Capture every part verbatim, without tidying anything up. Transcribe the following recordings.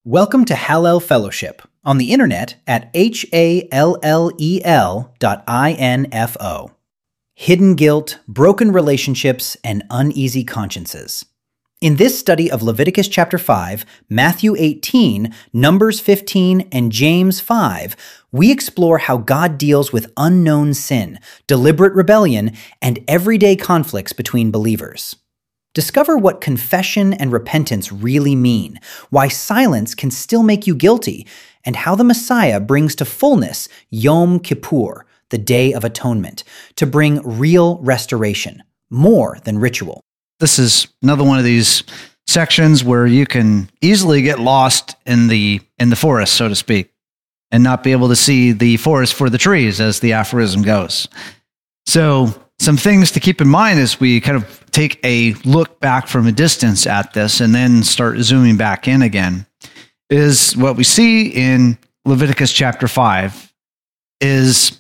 Welcome to Hallel Fellowship, on the internet at H A L L E L dot I N F O. Hidden guilt, broken relationships, and uneasy consciences. In this study of Leviticus chapter five, Matthew eighteen, Numbers fifteen, and James five, we explore how God deals with unknown sin, deliberate rebellion, and everyday conflicts between believers. Discover what confession and repentance really mean, why silence can still make you guilty, and how the Messiah brings to fullness Yom Kippur, the Day of Atonement, to bring real restoration, more than ritual. This is another one of these sections where you can easily get lost in the in the forest, so to speak, and not be able to see the forest for the trees, as the aphorism goes. So, some things to keep in mind as we kind of take a look back from a distance at this and then start zooming back in again is what we see in Leviticus chapter five is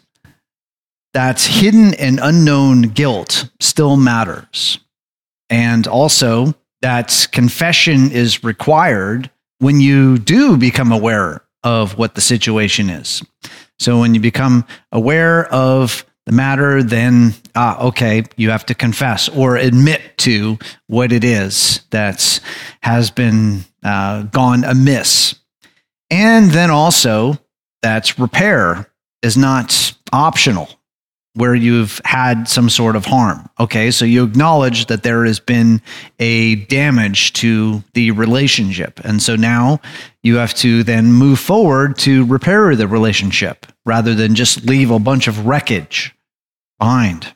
that hidden and unknown guilt still matters. And also that confession is required when you do become aware of what the situation is. So when you become aware of the matter, then, ah, okay, you have to confess or admit to what it is that has been uh, gone amiss. And then also that repair is not optional where you've had some sort of harm. Okay, so you acknowledge that there has been a damage to the relationship. And so now you have to then move forward to repair the relationship rather than just leave a bunch of wreckage behind.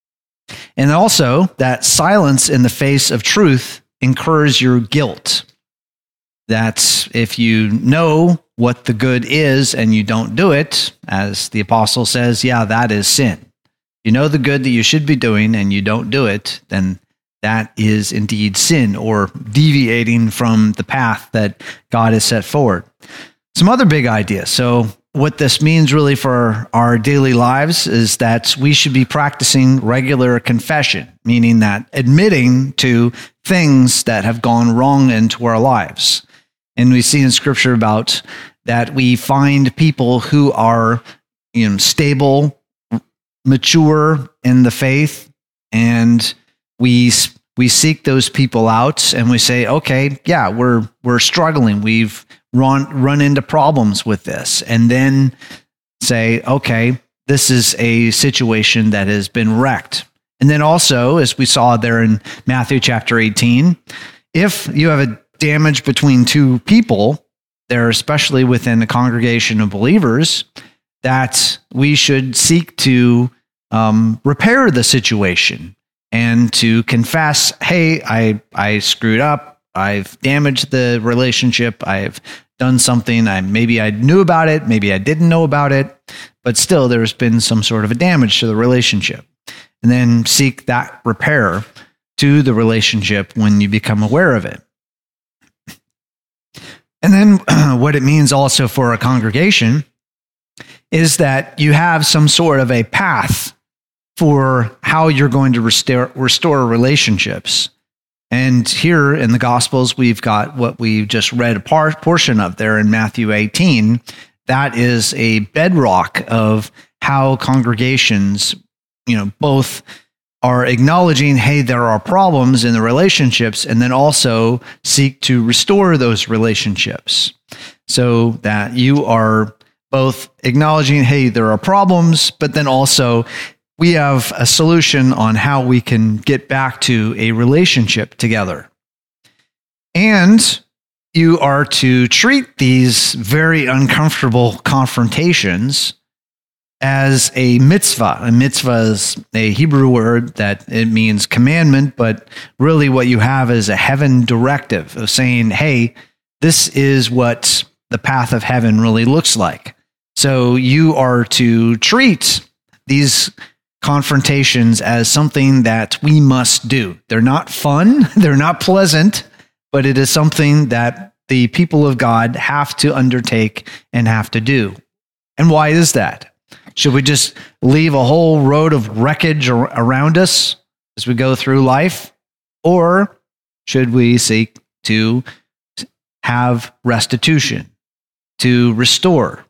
And also that silence in the face of truth incurs your guilt. That if you know what the good is and you don't do it, as the apostle says, yeah, that is sin. You know the good that you should be doing and you don't do it, then that is indeed sin or deviating from the path that God has set forward. Some other big ideas. So what this means really for our daily lives is that we should be practicing regular confession, meaning that admitting to things that have gone wrong into our lives. And we see in Scripture about that we find people who are, you know, stable, mature in the faith, and we we seek those people out and we say, okay, yeah, we're we're struggling. We've run run into problems with this, and then say, okay, this is a situation that has been wrecked. And then also, as we saw there in Matthew chapter eighteen, if you have a damage between two people, there, especially within a congregation of believers, that we should seek to um, repair the situation and to confess, hey, I I screwed up. I've damaged the relationship. I've done something. I maybe I knew about it. Maybe I didn't know about it. But still, there's been some sort of a damage to the relationship. And then seek that repair to the relationship when you become aware of it. And then what it means also for a congregation is that you have some sort of a path for how you're going to restore, restore relationships. And here in the Gospels, we've got what we just read a part, portion of there in Matthew eighteen. That is a bedrock of how congregations, you know, both are acknowledging, hey, there are problems in the relationships, and then also seek to restore those relationships. So that you are both acknowledging, hey, there are problems, but then also we have a solution on how we can get back to a relationship together. And you are to treat these very uncomfortable confrontations as a mitzvah. A mitzvah is a Hebrew word that it means commandment, but really what you have is a heaven directive of saying, hey, this is what the path of heaven really looks like. So you are to treat these confrontations as something that we must do. They're not fun, they're not pleasant, but it is something that the people of God have to undertake and have to do. And why is that? Should we just leave a whole road of wreckage around us as we go through life? Or should we seek to have restitution, to restore,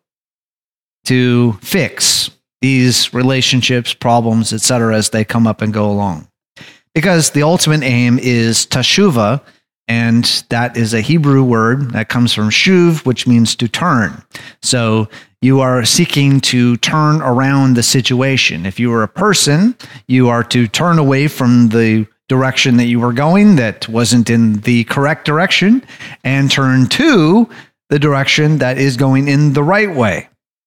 to fix these relationships, problems, et cetera, as they come up and go along. Because the ultimate aim is teshuvah, and that is a Hebrew word that comes from shuv, which means to turn. So you are seeking to turn around the situation. If you are a person, you are to turn away from the direction that you were going that wasn't in the correct direction and turn to the direction that is going in the right way.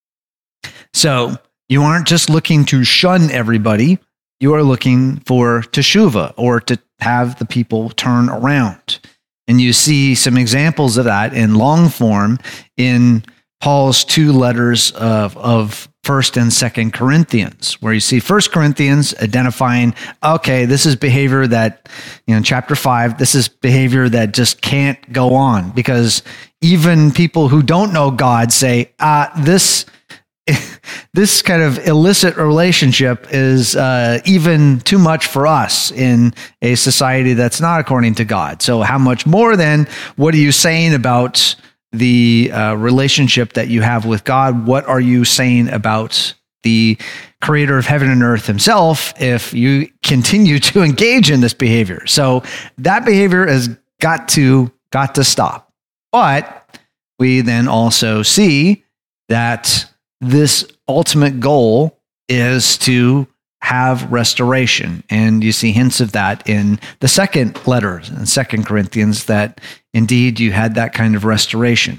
So you aren't just looking to shun everybody. You are looking for teshuvah, or to have the people turn around. And you see some examples of that in long form in Paul's two letters of, of First and Second Corinthians, where you see First Corinthians identifying, okay, this is behavior that, you know, chapter five, this is behavior that just can't go on, because even people who don't know God say, ah, this this kind of illicit relationship is uh, even too much for us in a society that's not according to God. So how much more then, what are you saying about the uh, relationship that you have with God? What are you saying about the creator of heaven and earth himself if you continue to engage in this behavior? So that behavior has got to, got to stop. But we then also see that this ultimate goal is to have restoration. And you see hints of that in the second letter in Second Corinthians, that indeed you had that kind of restoration.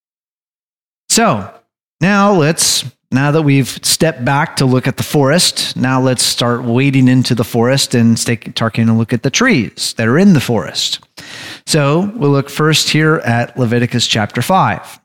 So now let's, now that we've stepped back to look at the forest, now let's start wading into the forest and start taking a look at the trees that are in the forest. So we'll look first here at Leviticus chapter five.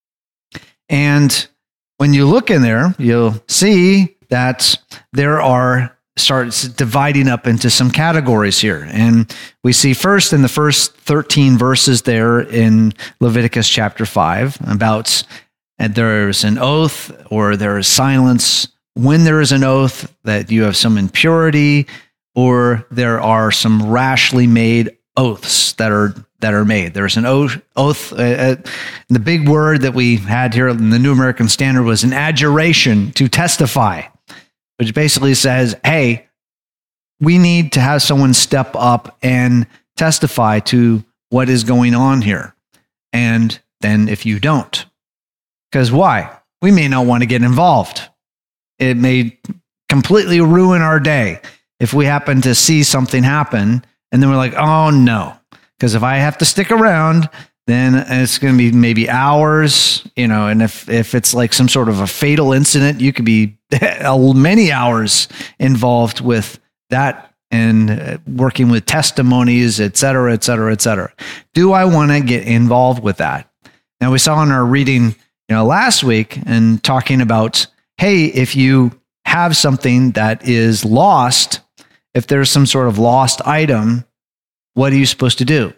And when you look in there, you'll see that there are, starts dividing up into some categories here. And we see first in the first thirteen verses there in Leviticus chapter five about, and there's an oath or there is silence. When there is an oath, that you have some impurity, or there are some rashly made oaths that are that are made. There's an oath. oath uh, the big word that we had here in the New American Standard was an adjuration, to testify, which basically says, hey, we need to have someone step up and testify to what is going on here. And then if you don't, because why? We may not want to get involved. It may completely ruin our day if we happen to see something happen and then we're like, oh no. Because if I have to stick around, then it's going to be maybe hours, you know, and if, if it's like some sort of a fatal incident, you could be many hours involved with that and working with testimonies, et cetera, et cetera, et cetera. Do I want to get involved with that? Now, we saw in our reading, you know, last week and talking about, hey, if you have something that is lost, if there's some sort of lost item, what are you supposed to do?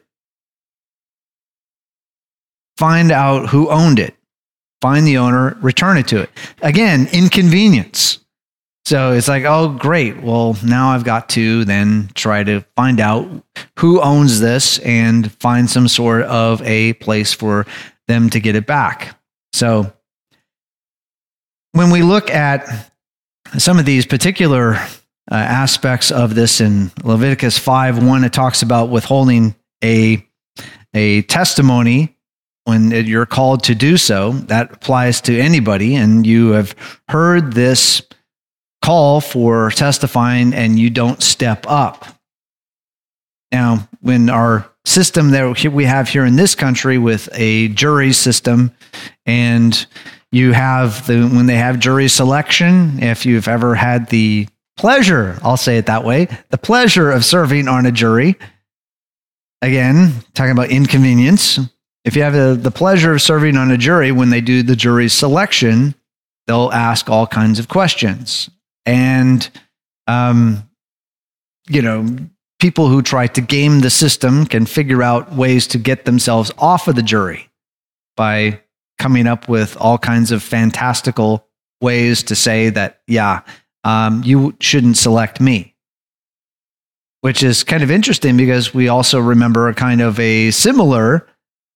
Find out who owned it. Find the owner, return it to it. Again, inconvenience. So it's like, oh, great. Well, now I've got to then try to find out who owns this and find some sort of a place for them to get it back. So when we look at some of these particular Uh, aspects of this in Leviticus five one, it talks about withholding a, a testimony when you're called to do so. That applies to anybody, and you have heard this call for testifying and you don't step up. Now, when our system that we have here in this country with a jury system, and you have the, when they have jury selection, if you've ever had the pleasure, I'll say it that way, the pleasure of serving on a jury. Again, talking about inconvenience. If you have the, the pleasure of serving on a jury, when they do the jury selection, they'll ask all kinds of questions. And, um, you know, people who try to game the system can figure out ways to get themselves off of the jury by coming up with all kinds of fantastical ways to say that, yeah, Um, you shouldn't select me, which is kind of interesting because we also remember a kind of a similar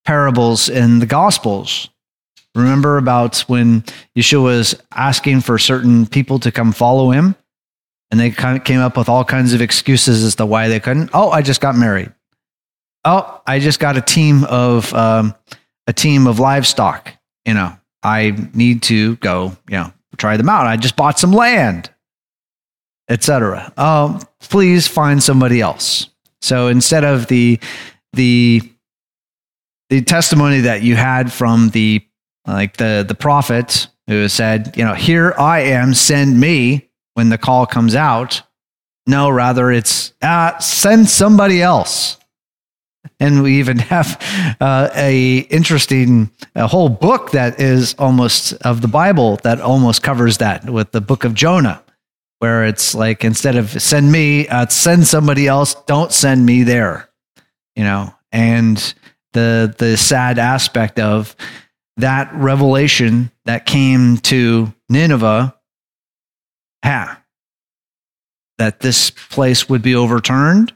parables in the Gospels. Remember about when Yeshua was asking for certain people to come follow him, and they kind of came up with all kinds of excuses as to why they couldn't. Oh, I just got married. Oh, I just got a team of um, a team of livestock. You know, I need to go. You know, try them out. I just bought some land, et cetera. Oh, please find somebody else. So instead of the the the testimony that you had from the like the the prophet who said, you know, here I am, send me when the call comes out. No, rather it's uh, send somebody else. And we even have uh, a interesting a whole book that is almost of the Bible that almost covers that with the book of Jonah, where it's like instead of send me, uh, send somebody else. Don't send me there, you know. And the the sad aspect of that revelation that came to Nineveh, ha, that this place would be overturned.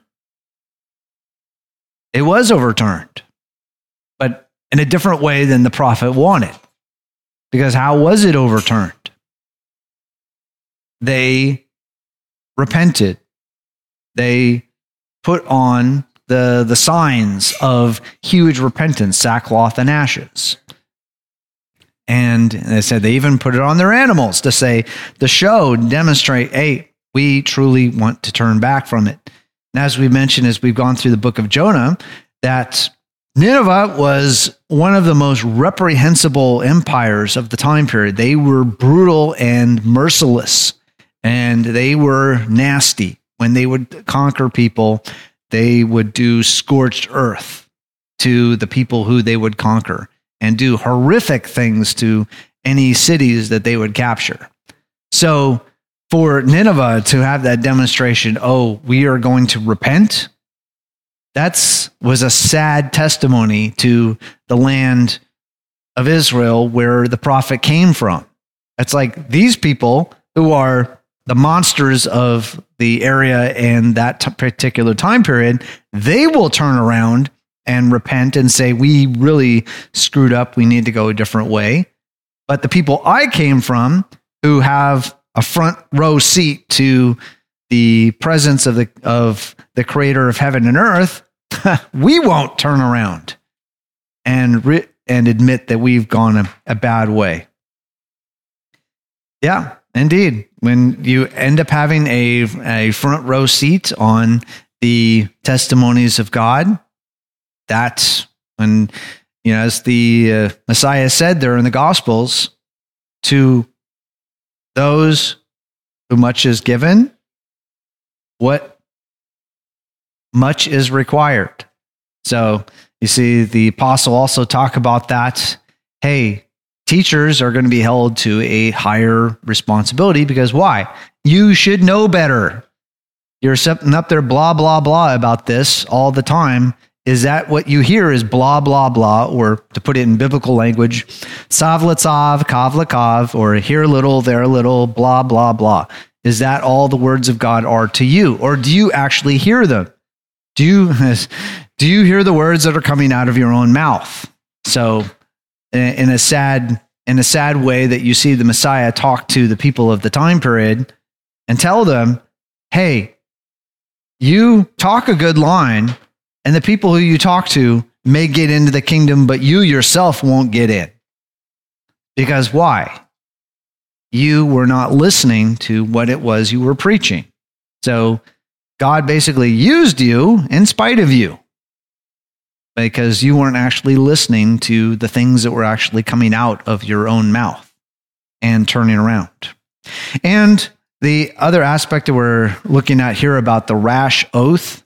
It was overturned, but in a different way than the prophet wanted. Because how was it overturned? They repented. They put on the, the signs of huge repentance, sackcloth and ashes. And they said they even put it on their animals to say, to show, demonstrate, hey, we truly want to turn back from it. And as we mentioned, as we've gone through the book of Jonah, that Nineveh was one of the most reprehensible empires of the time period. They were brutal and merciless, and they were nasty. When they would conquer people, they would do scorched earth to the people who they would conquer and do horrific things to any cities that they would capture. So for Nineveh to have that demonstration, oh, we are going to repent, that was a sad testimony to the land of Israel where the prophet came from. It's like these people who are the monsters of the area and that t- particular time period, they will turn around and repent and say, we really screwed up. We need to go a different way. But the people I came from who have a front row seat to the presence of the of the creator of heaven and earth, we won't turn around and re- and admit that we've gone a, a bad way. Yeah, indeed. When you end up having a, a front row seat on the testimonies of God, that's when, you know, as the uh, Messiah said there in the Gospels, to those who much is given, what much is required. So you see the apostle also talk about that. Hey, teachers are going to be held to a higher responsibility because why? You should know better. You're sitting up there blah, blah, blah about this all the time. Is that what you hear is blah, blah, blah, or to put it in biblical language, savlatzav, kavlakav, or here a little, there a little, blah, blah, blah. Is that all the words of God are to you? Or do you actually hear them? Do you, do you hear the words that are coming out of your own mouth? So in a sad, in a sad way that you see the Messiah talk to the people of the time period and tell them, hey, you talk a good line, and the people who you talk to may get into the kingdom, but you yourself won't get in. Because why? You were not listening to what it was you were preaching. So God basically used you in spite of you, because you weren't actually listening to the things that were actually coming out of your own mouth and turning around. And the other aspect that we're looking at here about the rash oath,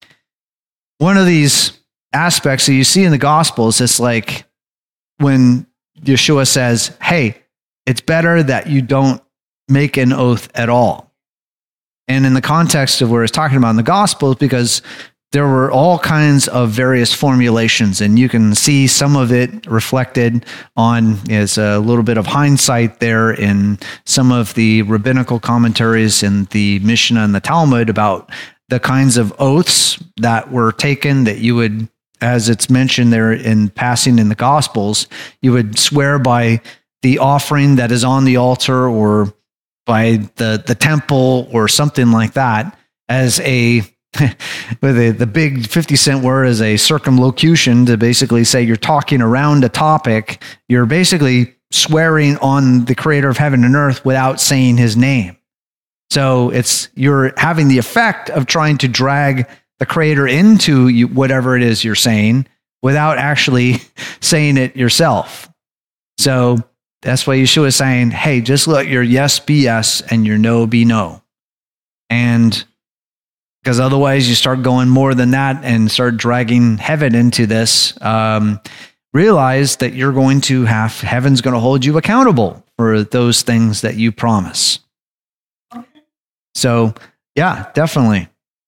one of these aspects that you see in the Gospels, it's like when Yeshua says, hey, it's better that you don't make an oath at all. And in the context of where it's talking about in the Gospels, because there were all kinds of various formulations, and you can see some of it reflected on as a little bit of hindsight there in some of the rabbinical commentaries in the Mishnah and the Talmud about the kinds of oaths that were taken that you would as it's mentioned there in passing in the Gospels, you would swear by the offering that is on the altar or by the, the temple or something like that as a, with a, the big fifty cent word as a circumlocution to basically say you're talking around a topic. You're basically swearing on the creator of heaven and earth without saying his name. So it's, you're having the effect of trying to drag the creator into you, whatever it is you're saying, without actually saying it yourself. So that's why Yeshua is saying, hey, just let your yes be yes and your no be no. And because otherwise you start going more than that and start dragging heaven into this, um, realize that you're going to have, heaven's going to hold you accountable for those things that you promise. So, yeah, definitely.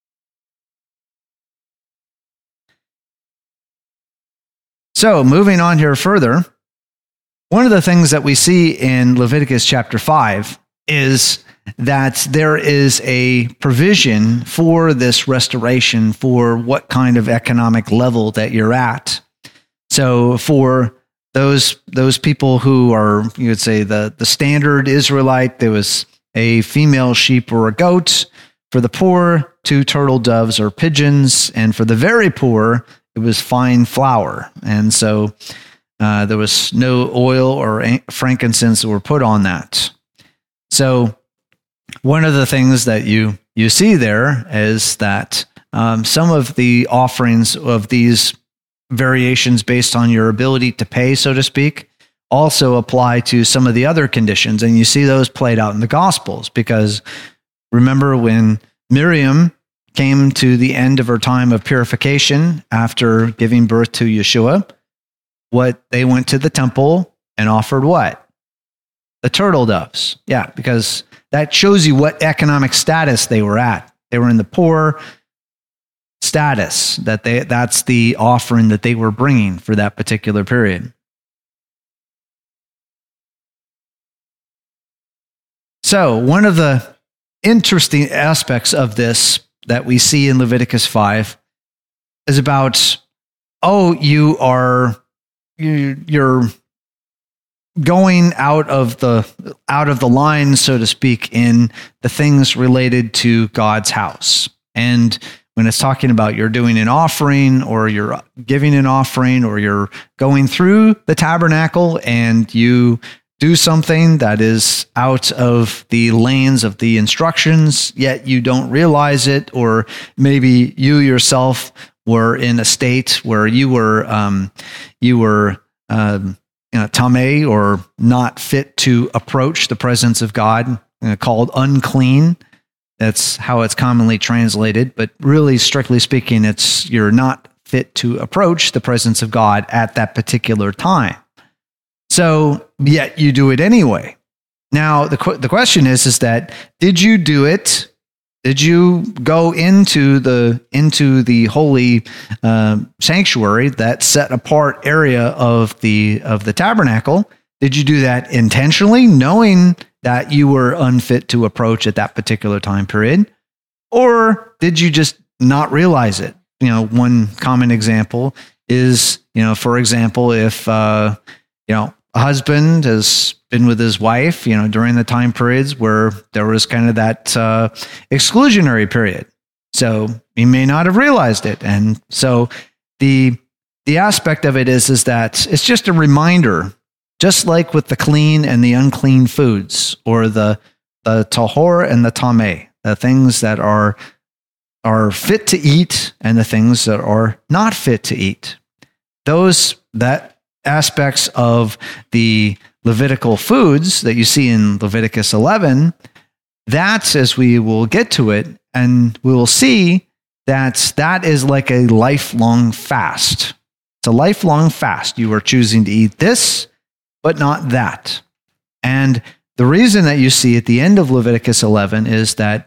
So, moving on here further, one of the things that we see in Leviticus chapter five is that there is a provision for this restoration for what kind of economic level that you're at. So, for those those people who are, you would say, the, the standard Israelite, there was a female sheep or a goat. For the poor, two turtle doves or pigeons. And for the very poor, it was fine flour. And so uh, there was no oil or frankincense that were put on that. So one of the things that you, you see there is that um, some of the offerings of these variations based on your ability to pay, so to speak, also apply to some of the other conditions. And you see those played out in the Gospels, because remember when Miriam came to the end of her time of purification after giving birth to Yeshua, what they went to the temple and offered what? The turtle doves. Yeah, because that shows you what economic status they were at. They were in the poor status. That they that's the offering that they were bringing for that particular period. So, one of the interesting aspects of this that we see in Leviticus five is about, oh, you are you, you're going out of the out of the line, so to speak, in the things related to God's house. And when it's talking about you're doing an offering or you're giving an offering or you're going through the tabernacle and you do something that is out of the lanes of the instructions, yet you don't realize it, or maybe you yourself were in a state where you were um, you were um, you know, tameh, or not fit to approach the presence of God, uh, called unclean. That's how it's commonly translated, but really, strictly speaking, it's you're not fit to approach the presence of God at that particular time. So, yet you do it anyway. Now, the qu- the question is, is that, did you do it? Did you go into the into the holy uh, sanctuary, that set apart area of the of the tabernacle? Did you do that intentionally, knowing that you were unfit to approach at that particular time period? Or did you just not realize it? You know, one common example is, you know, for example, if, uh, you know, a husband has been with his wife, you know, during the time periods where there was kind of that uh, exclusionary period. So he may not have realized it. And so the the aspect of it is, is that it's just a reminder, just like with the clean and the unclean foods, or the, the tahor and the tameh, the things that are, are fit to eat and the things that are not fit to eat. Those, that aspects of the Levitical foods that you see in Leviticus eleven, that's, as we will get to it, and we will see that that is like a lifelong fast. It's a lifelong fast. You are choosing to eat this, but not that. And the reason that you see at the end of Leviticus eleven is that,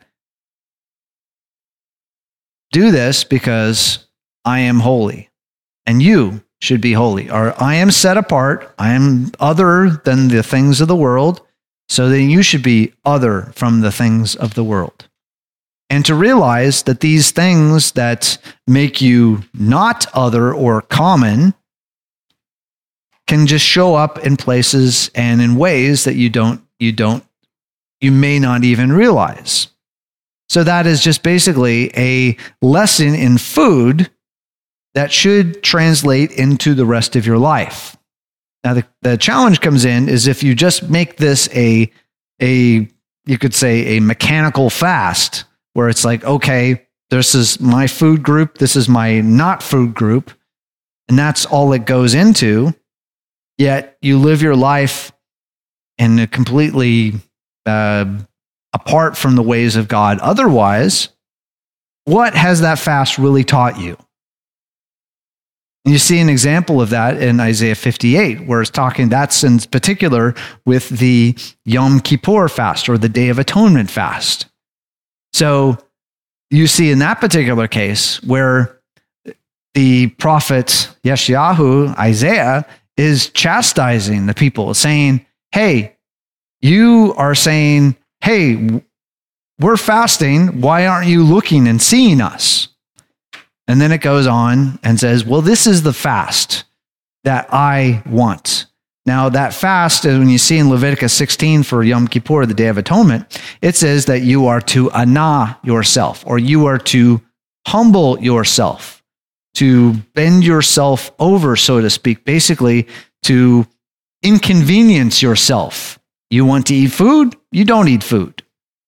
do this because I am holy, and you should be holy. Or I am set apart, I am other than the things of the world, so then you should be other from the things of the world. and to realize that these things that make you not other or common can just show up in places and in ways that you don't, you don't, you may not even realize. So that is just basically a lesson in food that should translate into the rest of your life. Now, the, the challenge comes in is if you just make this a, a, you could say a mechanical fast, where it's like, okay, this is my food group, this is my not food group, and that's all it goes into. Yet you live your life in a completely uh, apart from the ways of God. Otherwise, what has that fast really taught you? And you see an example of that in Isaiah fifty-eight, where it's talking, that's in particular with the Yom Kippur fast, or the Day of Atonement fast. So you see in that particular case where the prophet Yeshayahu, Isaiah, is chastising the people, saying, hey, you are saying, hey, we're fasting. Why aren't you looking and seeing us? And then it goes on and says, well, this is the fast that I want. Now, that fast, when you see in Leviticus sixteen for Yom Kippur, the Day of Atonement, it says that you are to anah yourself, or you are to humble yourself, to bend yourself over, so to speak, basically to inconvenience yourself. You want to eat food? You don't eat food.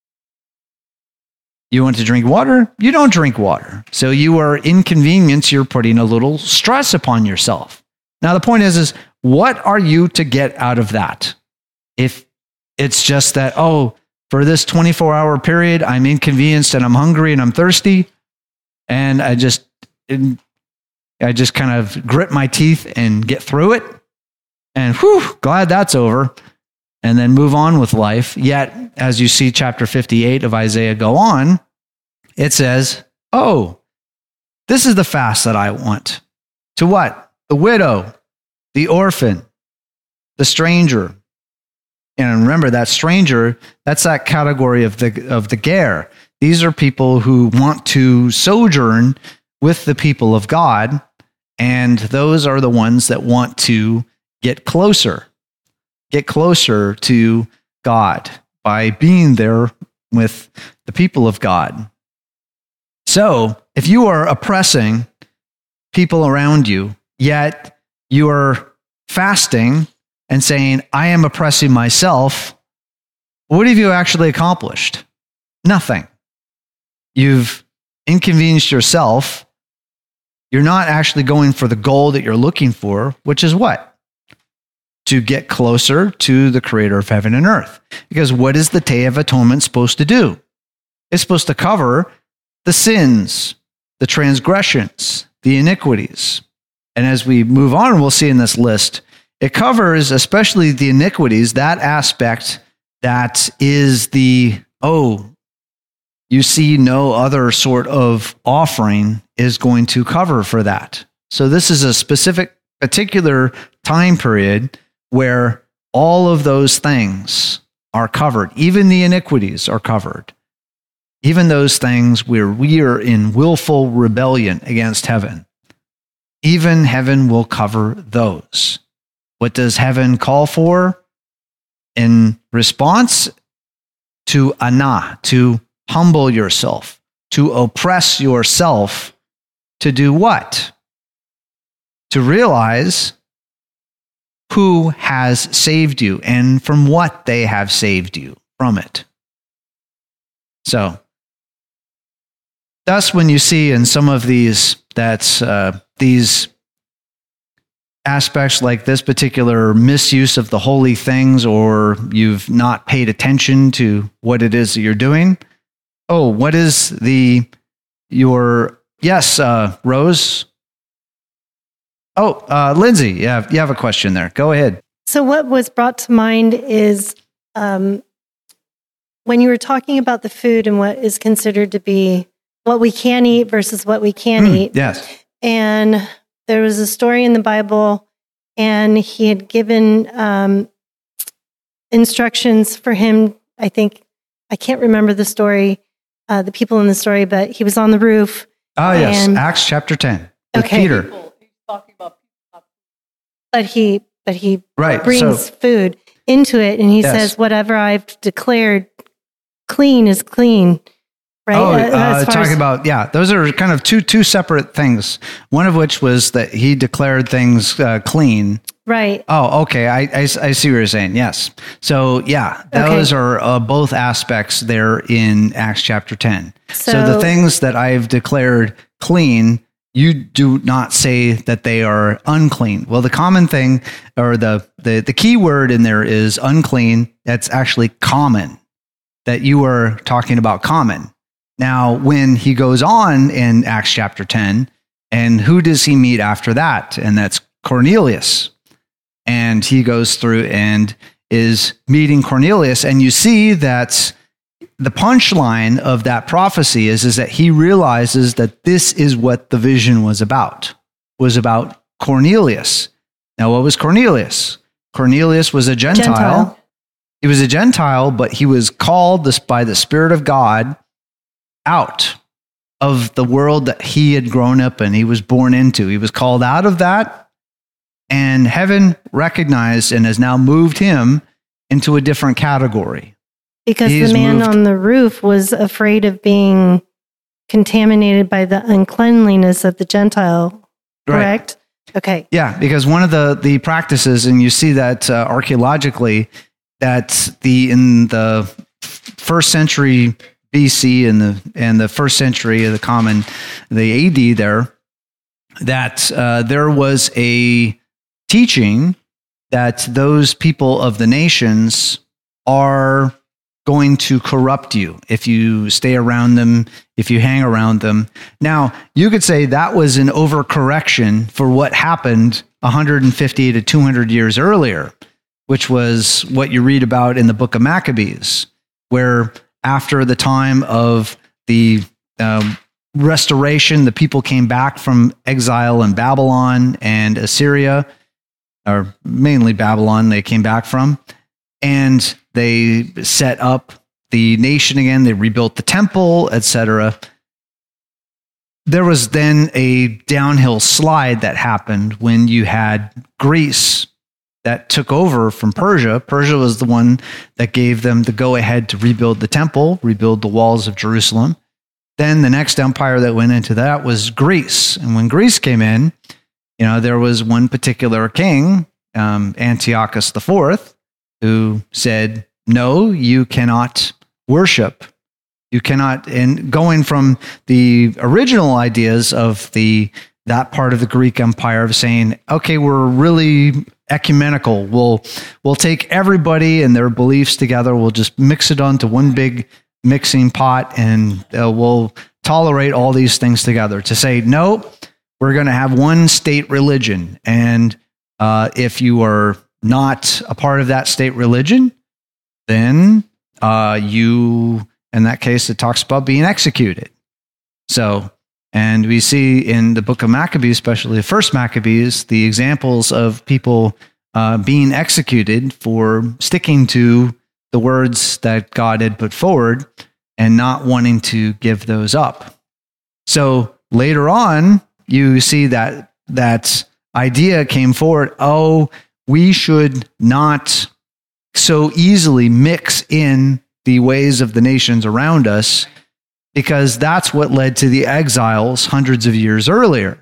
You want to drink water? You don't drink water. So you are inconvenienced. You're putting a little stress upon yourself. Now, the point is, is what are you to get out of that? If it's just that, oh, for this twenty-four hour period, I'm inconvenienced and I'm hungry and I'm thirsty, and I just, I just kind of grit my teeth and get through it, and whew, glad that's over, and then move on with life. Yet, as you see chapter fifty-eight of Isaiah go on, it says, oh, this is the fast that I want. To what? The widow, the orphan, the stranger. And remember, that stranger, that's that category of the of the ger. These are people who want to sojourn with the people of God, and those are the ones that want to get closer, get closer to God by being there with the people of God. So, if you are oppressing people around you, yet you are fasting and saying, I am oppressing myself, what have you actually accomplished? Nothing. You've inconvenienced yourself. You're not actually going for the goal that you're looking for, which is what? To get closer to the creator of heaven and earth. Because what is the Day of Atonement supposed to do? It's supposed to cover the sins, the transgressions, the iniquities. And as we move on, we'll see in this list, it covers especially the iniquities, that aspect that is the, oh, you see no other sort of offering is going to cover for that. So this is a specific, particular time period where all of those things are covered. Even the iniquities are covered. Even those things where we are in willful rebellion against heaven. Even heaven will cover those. What does heaven call for in response? To anah, to humble yourself, to oppress yourself, to do what? To realize who has saved you and from what they have saved you from it. So, thus when you see in some of these, that's uh, these aspects like this particular misuse of the holy things, or you've not paid attention to what it is that you're doing. Oh, what is the, your, yes, uh, Rose? Oh, uh, Lindsay, you have, you have a question there. Go ahead. So what was brought to mind is um, when you were talking about the food and what is considered to be what we can eat versus what we can't Mm, eat. yes. And there was a story in the Bible, and he had given um, instructions for him. I think, I can't remember the story, uh, the people in the story, but he was on the roof. Oh, yes. and- Acts chapter ten. With Okay. Peter. He's talking about But he, but he Right. brings So, food into it, and he Yes. says, "Whatever I've declared clean is clean." Right? oh, Uh, uh, as far talking as- about, yeah, those are kind of two two separate things. One of which was that he declared things uh, clean. right. Oh, okay. I, I, I see what you're saying. Yes. So, yeah, those Okay. are uh, both aspects there in Acts chapter ten. So, So- the things that I've declared clean, you do not say that they are unclean. Well, the common thing or the, the, the key word in there is unclean. That's actually common, that you are talking about common. Now, when he goes on in Acts chapter ten, and who does he meet after that? And that's Cornelius. And he goes through and is meeting Cornelius. And you see that the punchline of that prophecy is, is that he realizes that this is what the vision was about, was about Cornelius. Now, what was Cornelius? Cornelius was a Gentile. Gentile. He was a Gentile, but he was called this by the Spirit of God out of the world that he had grown up in. He was born into. He was called out of that. And heaven recognized and has now moved him into a different category. Because He's the man moved- on the roof was afraid of being contaminated by the uncleanliness of the Gentile, Right. correct? Okay. Yeah, because one of the, the practices, and you see that uh, archaeologically, that the in the first century B C and the and the first century of the common, the A D there, that uh, there was a teaching that those people of the nations are going to corrupt you if you stay around them, if you hang around them. Now, you could say that was an overcorrection for what happened one hundred fifty to two hundred years earlier, which was what you read about in the book of Maccabees, where after the time of the um, restoration, the people came back from exile in Babylon and Assyria, or mainly Babylon, they came back from, and they set up the nation again. They rebuilt the temple, et cetera. There was then a downhill slide that happened when you had Greece that took over from Persia. Persia was the one that gave them the go-ahead to rebuild the temple, rebuild the walls of Jerusalem. Then the next empire that went into that was Greece. And when Greece came in, you know, there was one particular king, um, Antiochus the Fourth, who said, no, you cannot worship. You cannot, and going from the original ideas of the that part of the Greek Empire of saying, okay, we're really ecumenical. We'll we'll take everybody and their beliefs together. We'll just mix it onto one big mixing pot, and uh, we'll tolerate all these things together. To say, no, we're going to have one state religion, and uh, if you are not a part of that state religion, then uh, you, in that case, it talks about being executed. So, and we see in the book of Maccabees, especially the first Maccabees, the examples of people uh, being executed for sticking to the words that God had put forward and not wanting to give those up. So later on, you see that that idea came forward, oh, we should not so easily mix in the ways of the nations around us, because that's what led to the exiles hundreds of years earlier.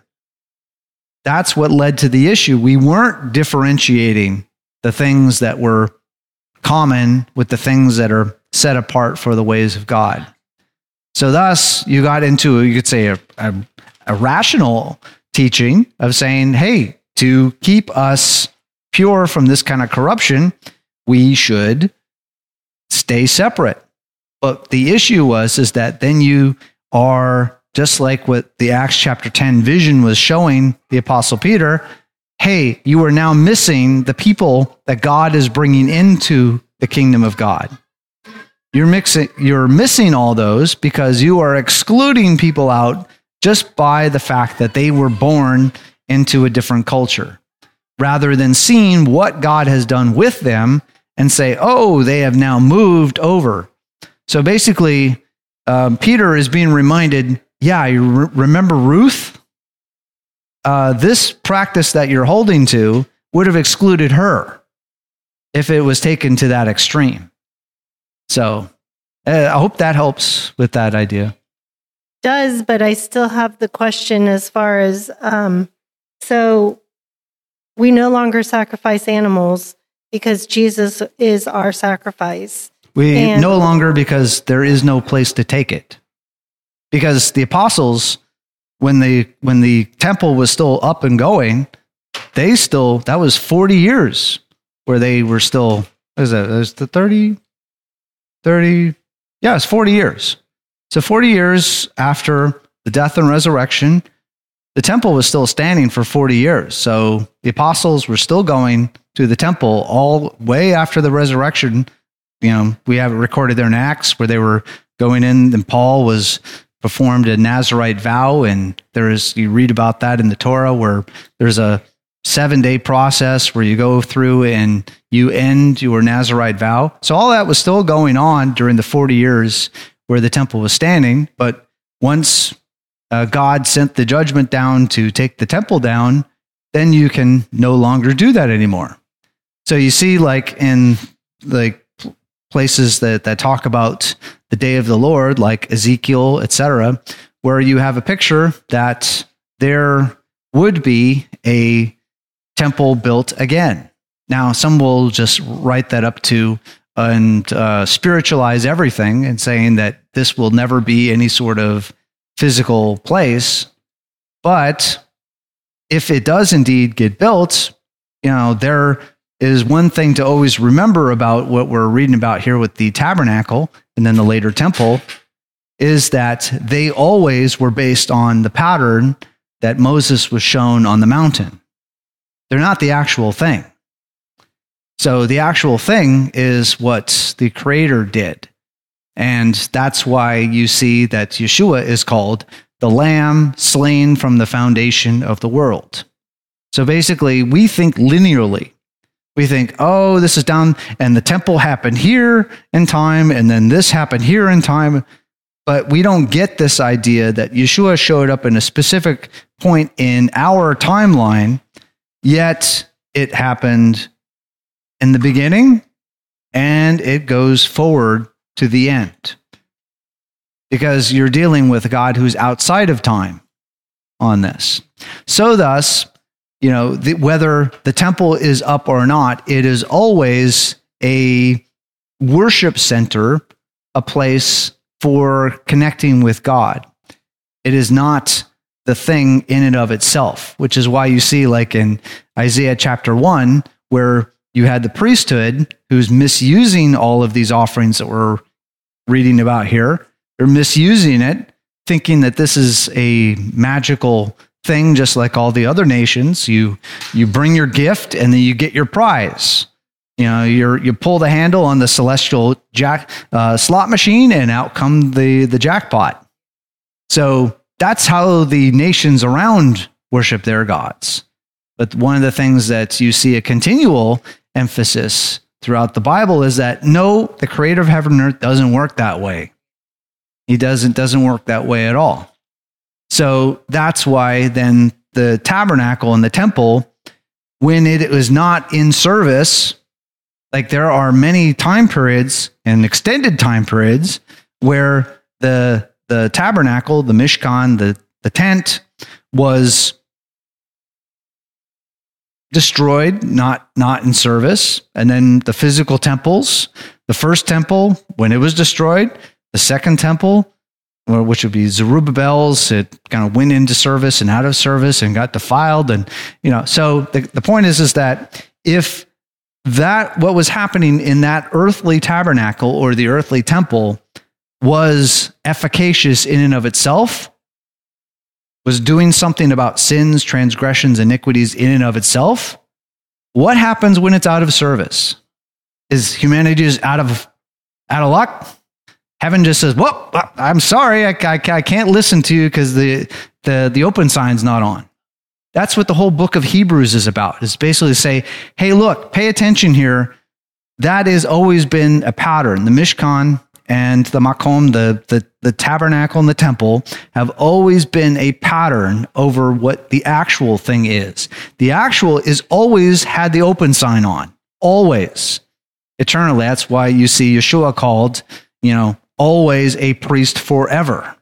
That's what led to the issue. We weren't differentiating the things that were common with the things that are set apart for the ways of God. So thus, you got into, you could say, a, a, a rational teaching of saying, hey, to keep us pure from this kind of corruption, we should stay separate. But the issue was, is that then you are, just like what the Acts chapter ten vision was showing the Apostle Peter, hey, you are now missing the people that God is bringing into the kingdom of God. You're mixing, you're missing all those because you are excluding people out just by the fact that they were born into a different culture, rather than seeing what God has done with them and say, oh, they have now moved over. So basically, um, Peter is being reminded, yeah, you re- remember Ruth? Uh, this practice that you're holding to would have excluded her if it was taken to that extreme. So uh, I hope that helps with that idea. Does, but I still have the question as far as, um, so we no longer sacrifice animals because Jesus is our sacrifice. We And- no longer, because there is no place to take it. Because the apostles, when the when the temple was still up and going, they still, that was forty years where they were still, what is that? It was the thirty, thirty, yeah, it's forty years. So forty years after the death and resurrection, the temple was still standing for forty years. So the apostles were still going to the temple all way after the resurrection. You know, we have it recorded there in Acts where they were going in, and Paul was performed a Nazirite vow, and there is, you read about that in the Torah, where there's a seven-day process where you go through and you end your Nazirite vow. So all that was still going on during the forty years where the temple was standing, but once uh, God sent the judgment down to take the temple down, then you can no longer do that anymore. So you see, like in like places that, that talk about the day of the Lord, like Ezekiel, et cetera, where you have a picture that there would be a temple built again. Now, some will just write that up to and uh, spiritualize everything and saying that this will never be any sort of physical place. But if it does indeed get built, you know, there is one thing to always remember about what we're reading about here with the tabernacle and then the later temple, is that they always were based on the pattern that Moses was shown on the mountain. They're not the actual thing. So the actual thing is what the Creator did. And that's why you see that Yeshua is called the Lamb slain from the foundation of the world. So basically, we think linearly. We think, oh, this is down, and the temple happened here in time, and then this happened here in time. But we don't get this idea that Yeshua showed up in a specific point in our timeline, yet it happened in the beginning, and it goes forward to the end. Because you're dealing with a God who's outside of time on this. So thus, you know, the, whether the temple is up or not, it is always a worship center, a place for connecting with God. It is not the thing in and of itself, which is why you see, like in Isaiah chapter one, where you had the priesthood who's misusing all of these offerings that we're reading about here. They're misusing it, thinking that this is a magical thing, just like all the other nations. You you bring your gift and then you get your prize. You know, you you pull the handle on the celestial jack uh, slot machine, and out come the the jackpot. So that's how the nations around worship their gods. But one of the things that you see a continual emphasis throughout the Bible is that no, the Creator of heaven and earth doesn't work that way. He doesn't doesn't work that way at all. So that's why then the tabernacle and the temple, when it was not in service, like there are many time periods and extended time periods where the the tabernacle, the Mishkan, the, the tent was destroyed, not, not in service. And then the physical temples, the first temple, when it was destroyed, the second temple, which would be Zerubbabel's, it kind of went into service and out of service and got defiled. And, you know, so the, the point is, is that if that, what was happening in that earthly tabernacle or the earthly temple was efficacious in and of itself, was doing something about sins, transgressions, iniquities in and of itself, what happens when it's out of service? Is humanity just out of, out of luck? Heaven just says, well, I'm sorry, I, I, I can't listen to you because the, the, the open sign's not on. That's what the whole book of Hebrews is about. It's basically to say, hey, look, pay attention here. That has always been a pattern. The Mishkan and the makom, the, the, the tabernacle and the temple, have always been a pattern over what the actual thing is. The actual is always had the open sign on, always, eternally. That's why you see Yeshua called, you know, always a priest forever,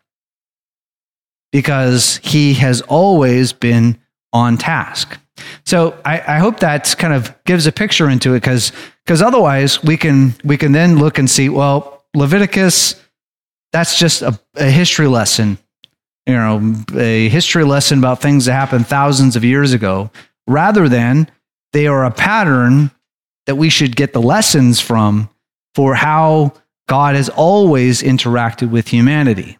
because he has always been on task. So I, I hope that kind of gives a picture into it, because because otherwise we can we can then look and see, well, Leviticus, that's just a, a history lesson, you know, a history lesson about things that happened thousands of years ago, rather than they are a pattern that we should get the lessons from for how God has always interacted with humanity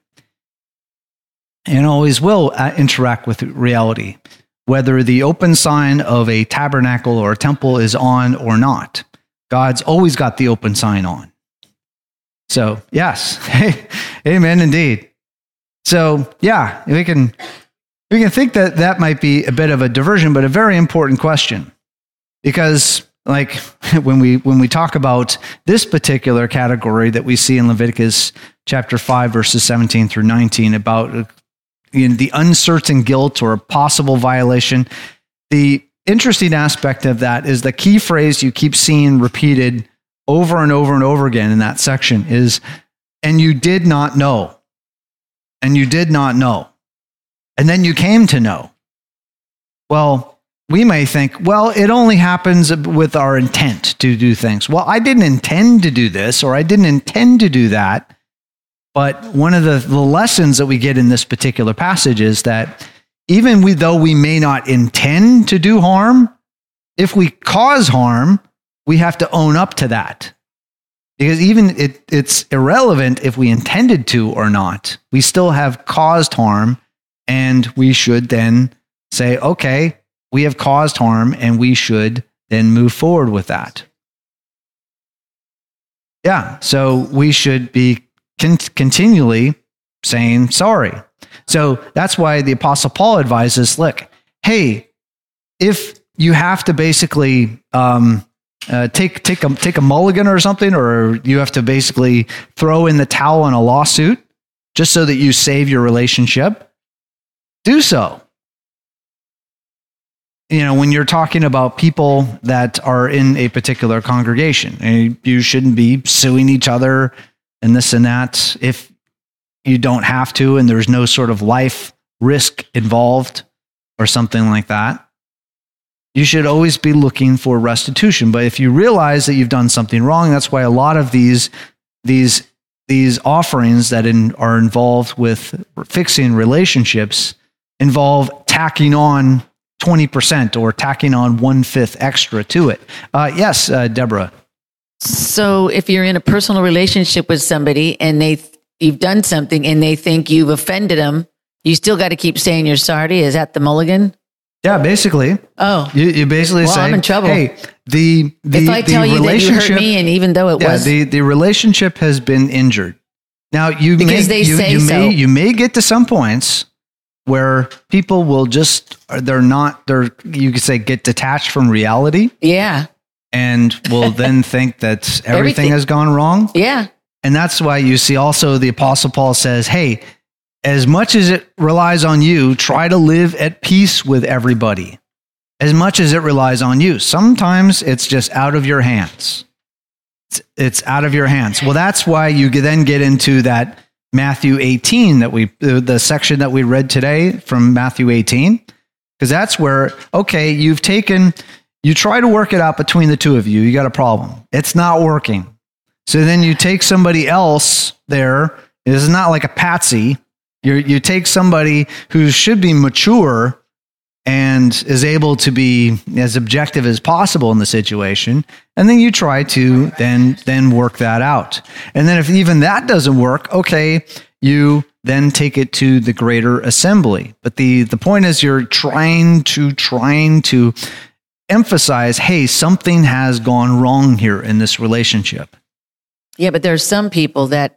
and always will uh, interact with reality, whether the open sign of a tabernacle or a temple is on or not. God's always got the open sign on. So, yes, amen indeed. So, yeah, we can we can think that that might be a bit of a diversion, but a very important question, because like when we when we talk about this particular category that we see in Leviticus chapter five, verses seventeen through nineteen, about in the uncertain guilt or a possible violation, the interesting aspect of that is the key phrase you keep seeing repeated over and over and over again in that section is, and you did not know, and you did not know, and then you came to know. Well, we may think, well, it only happens with our intent to do things. Well, I didn't intend to do this, or I didn't intend to do that. But one of the, the lessons that we get in this particular passage is that even we, though we may not intend to do harm, if we cause harm, we have to own up to that. Because even it, it's irrelevant if we intended to or not. We still have caused harm, and we should then say, okay, we have caused harm, and we should then move forward with that. Yeah, so we should be con- continually saying sorry. So that's why the Apostle Paul advises, look, hey, if you have to basically um, uh, take take a take a mulligan or something, or you have to basically throw in the towel in a lawsuit just so that you save your relationship, do so. You know, when you're talking about people that are in a particular congregation, and you shouldn't be suing each other and this and that if you don't have to, and there's no sort of life risk involved or something like that. You should always be looking for restitution. But if you realize that you've done something wrong, that's why a lot of these these these offerings that in, are involved with fixing relationships involve tacking on twenty percent or tacking on one-fifth extra to it. Uh, yes, uh, Deborah. So if you're in a personal relationship with somebody and they you've done something and they think you've offended them, you still got to keep saying you're sorry? Is that the mulligan? Yeah, basically. Oh. You, you basically well, say, I'm in trouble. hey, the, the If I the tell you that you hurt me, and even though it yeah, was... the, the relationship has been injured. Now, you Because may, they you, say you so. may, you may get to some points where people will just, they're not, they're, you could say, get detached from reality. Yeah. And will then think that everything, Everything. has gone wrong. Yeah. And that's why you see also the Apostle Paul says, hey, as much as it relies on you, try to live at peace with everybody. As much as it relies on you. Sometimes it's just out of your hands. It's, it's out of your hands. Well, that's why you then get into that Matthew eighteen, that we, the section that we read today from Matthew eighteen, because that's where, okay, you've taken, you try to work it out between the two of you. You got a problem. It's not working. So then you take somebody else there. It's not like a patsy. You you take somebody who should be mature and is able to be as objective as possible in the situation, and then you try to then then work that out. And then if even that doesn't work, okay, you then take it to the greater assembly. But the the point is, you're trying to trying to emphasize, hey, something has gone wrong here in this relationship. Yeah, but there are some people that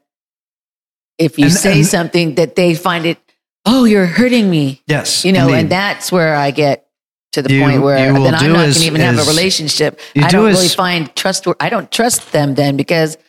if you And- say and- something that they find it, oh, you're hurting me. Yes, You know, indeed. and that's where I get to the You- point where you will then I'm do not as- going to even have as- a relationship. you I do don't as- really find trust. I don't trust them then because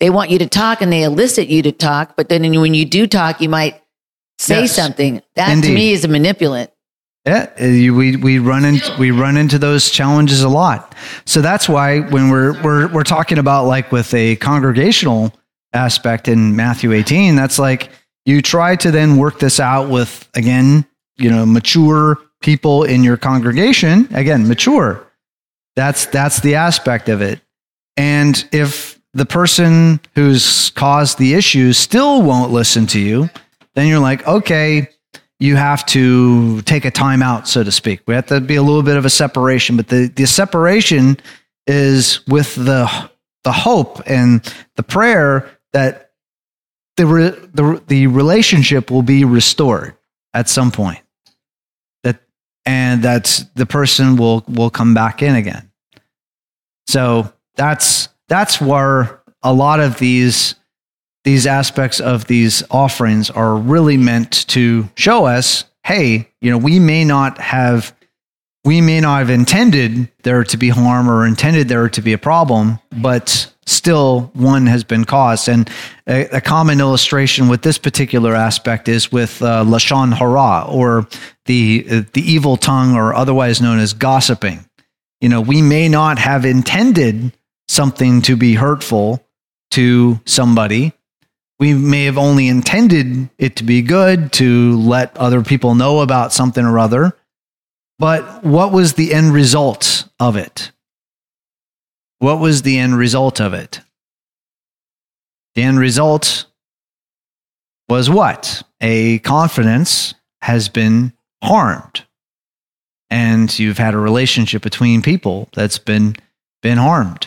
they want you to talk and they elicit you to talk. But then when you do talk, you might say Yes, something. That indeed. to me is a manipulate. Yeah, uh, you- we we run into we run into those challenges a lot. So that's why when we're we're we're talking about like with a congregational aspect in Matthew eighteen, that's like you try to then work this out with, again, you know, mature people in your congregation. Again, mature. That's that's the aspect of it. And if the person who's caused the issue still won't listen to you, then you're like, okay, you have to take a time out, so to speak. We have to be a little bit of a separation, but the, the separation is with the the hope and the prayer that the, re, the the relationship will be restored at some point. That and that the person will will come back in again. So that's that's where a lot of these these aspects of these offerings are really meant to show us, hey, you know, we may not have we may not have intended there to be harm or intended there to be a problem, but still one has been caused. And a, a common illustration with this particular aspect is with uh, Lashon Hara, or the uh, the evil tongue, or otherwise known as gossiping. You know, we may not have intended something to be hurtful to somebody. We may have only intended it to be good, to let other people know about something or other. But what was the end result of it? What was the end result of it? The end result was what? A confidence has been harmed. And you've had a relationship between people that's been been harmed.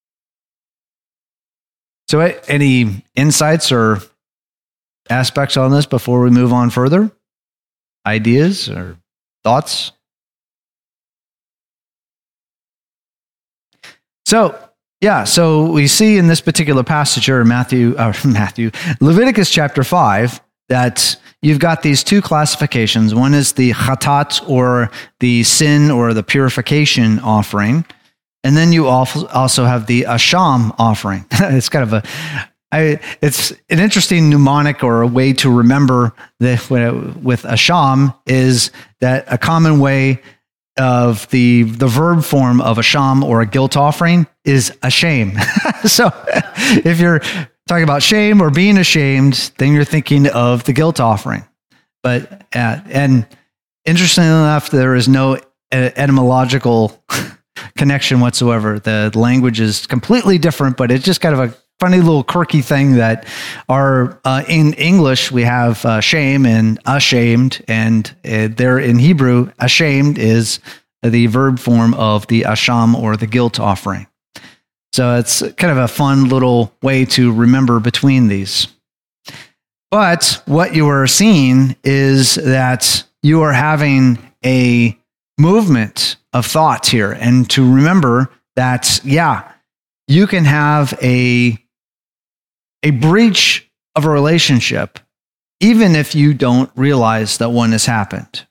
So any insights or aspects on this before we move on further? Ideas or thoughts? So, yeah, so we see in this particular passage here in Matthew, uh, Matthew, Leviticus chapter five, that you've got these two classifications. One is the chatat, or the sin or the purification offering. And then you also have the asham offering. It's kind of a, I, it's an interesting mnemonic, or a way to remember that with asham is that a common way of the the verb form of asham, or a guilt offering, is ashame. So if you're talking about shame or being ashamed, then you're thinking of the guilt offering. But uh, and interestingly enough, there is no etymological connection whatsoever. The language is completely different, but it's just kind of a funny little quirky thing that are uh, in English we have uh, shame and ashamed, and uh, there in Hebrew, ashamed is the verb form of the asham, or the guilt offering. So it's kind of a fun little way to remember between these. But what you are seeing is that you are having a movement of thoughts here, and to remember that, yeah, you can have a a breach of a relationship even if you don't realize that one has happened.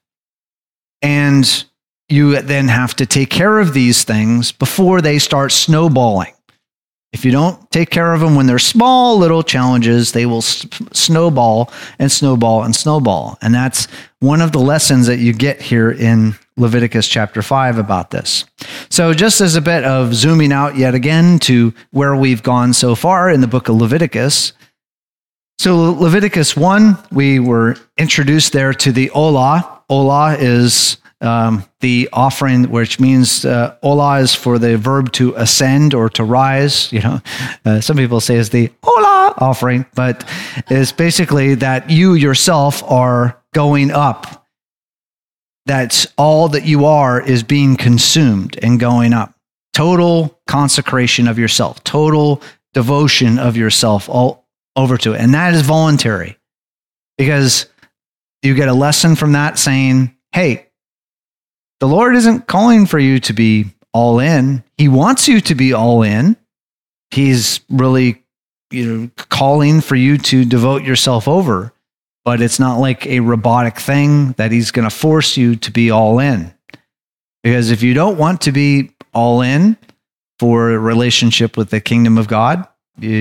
And you then have to take care of these things before they start snowballing. If you don't take care of them when they're small little challenges, they will s- snowball and snowball and snowball. And that's one of the lessons that you get here in Leviticus chapter five about this. So just as a bit of zooming out yet again to where we've gone so far in the book of Leviticus. So Leviticus one, we were introduced there to the Olah. Olah is Um, the offering, which means uh, olah is for the verb to ascend or to rise. You know, uh, some people say it's the olah offering, but it's basically that you yourself are going up. That all that you are is being consumed and going up. Total consecration of yourself, total devotion of yourself all over to it. And that is voluntary, because you get a lesson from that saying, hey, the Lord isn't calling for you to be all in. He wants you to be all in. He's really, you know, calling for you to devote yourself over, but it's not like a robotic thing that he's going to force you to be all in. Because if you don't want to be all in for a relationship with the kingdom of God, you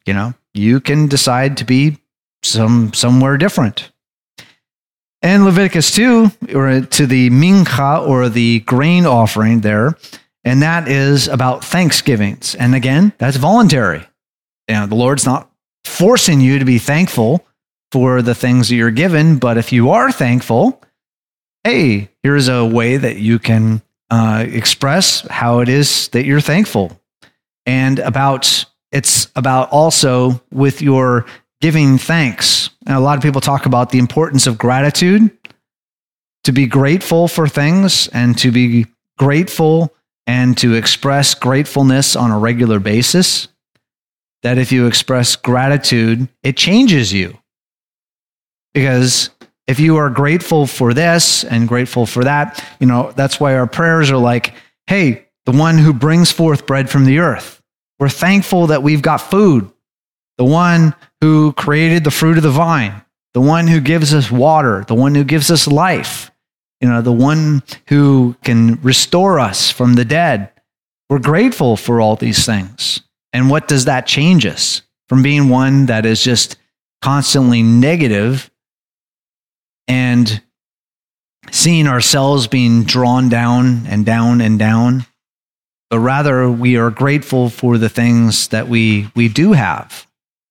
You know, you can decide to be some somewhere different. And Leviticus two, or to the mincha, or the grain offering there, and that is about thanksgivings. And again, that's voluntary. You know, the Lord's not forcing you to be thankful for the things that you're given, but if you are thankful, hey, here's a way that you can uh, express how it is that you're thankful. And about it's about also with your giving thanks. And a lot of people talk about the importance of gratitude, to be grateful for things and to be grateful and to express gratefulness on a regular basis. That if you express gratitude, it changes you. Because if you are grateful for this and grateful for that, you know, that's why our prayers are like, hey, the one who brings forth bread from the earth. We're thankful that we've got food. The one who created the fruit of the vine, the one who gives us water, the one who gives us life, you know, the one who can restore us from the dead. We're grateful for all these things. And what does that change us? From being one that is just constantly negative and seeing ourselves being drawn down and down and down, but rather we are grateful for the things that we, we do have.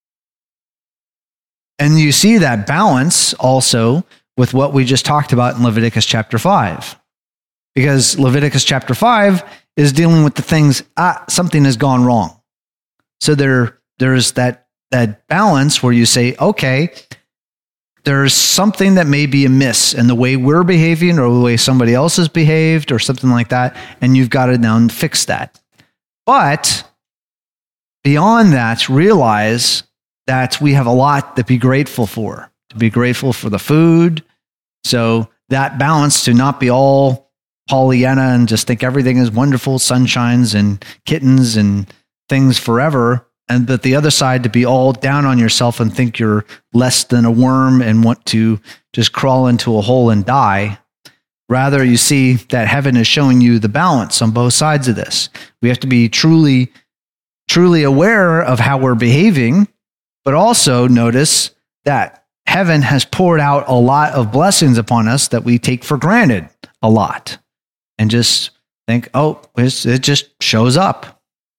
And you see that balance also with what we just talked about in Leviticus chapter five. Because Leviticus chapter five is dealing with the things, ah, something has gone wrong. So there, there's that, that balance where you say, okay, there's something that may be amiss in the way we're behaving or the way somebody else has behaved or something like that, and you've got to now fix that. But beyond that, realize that we have a lot to be grateful for, to be grateful for the food. So that balance, to not be all Pollyanna and just think everything is wonderful, sunshines and kittens and things forever, and but the other side to be all down on yourself and think you're less than a worm and want to just crawl into a hole and die. Rather, you see that heaven is showing you the balance on both sides of this. We have to be truly, truly aware of how we're behaving, but also notice that heaven has poured out a lot of blessings upon us that we take for granted a lot. And just think, oh, it just shows up.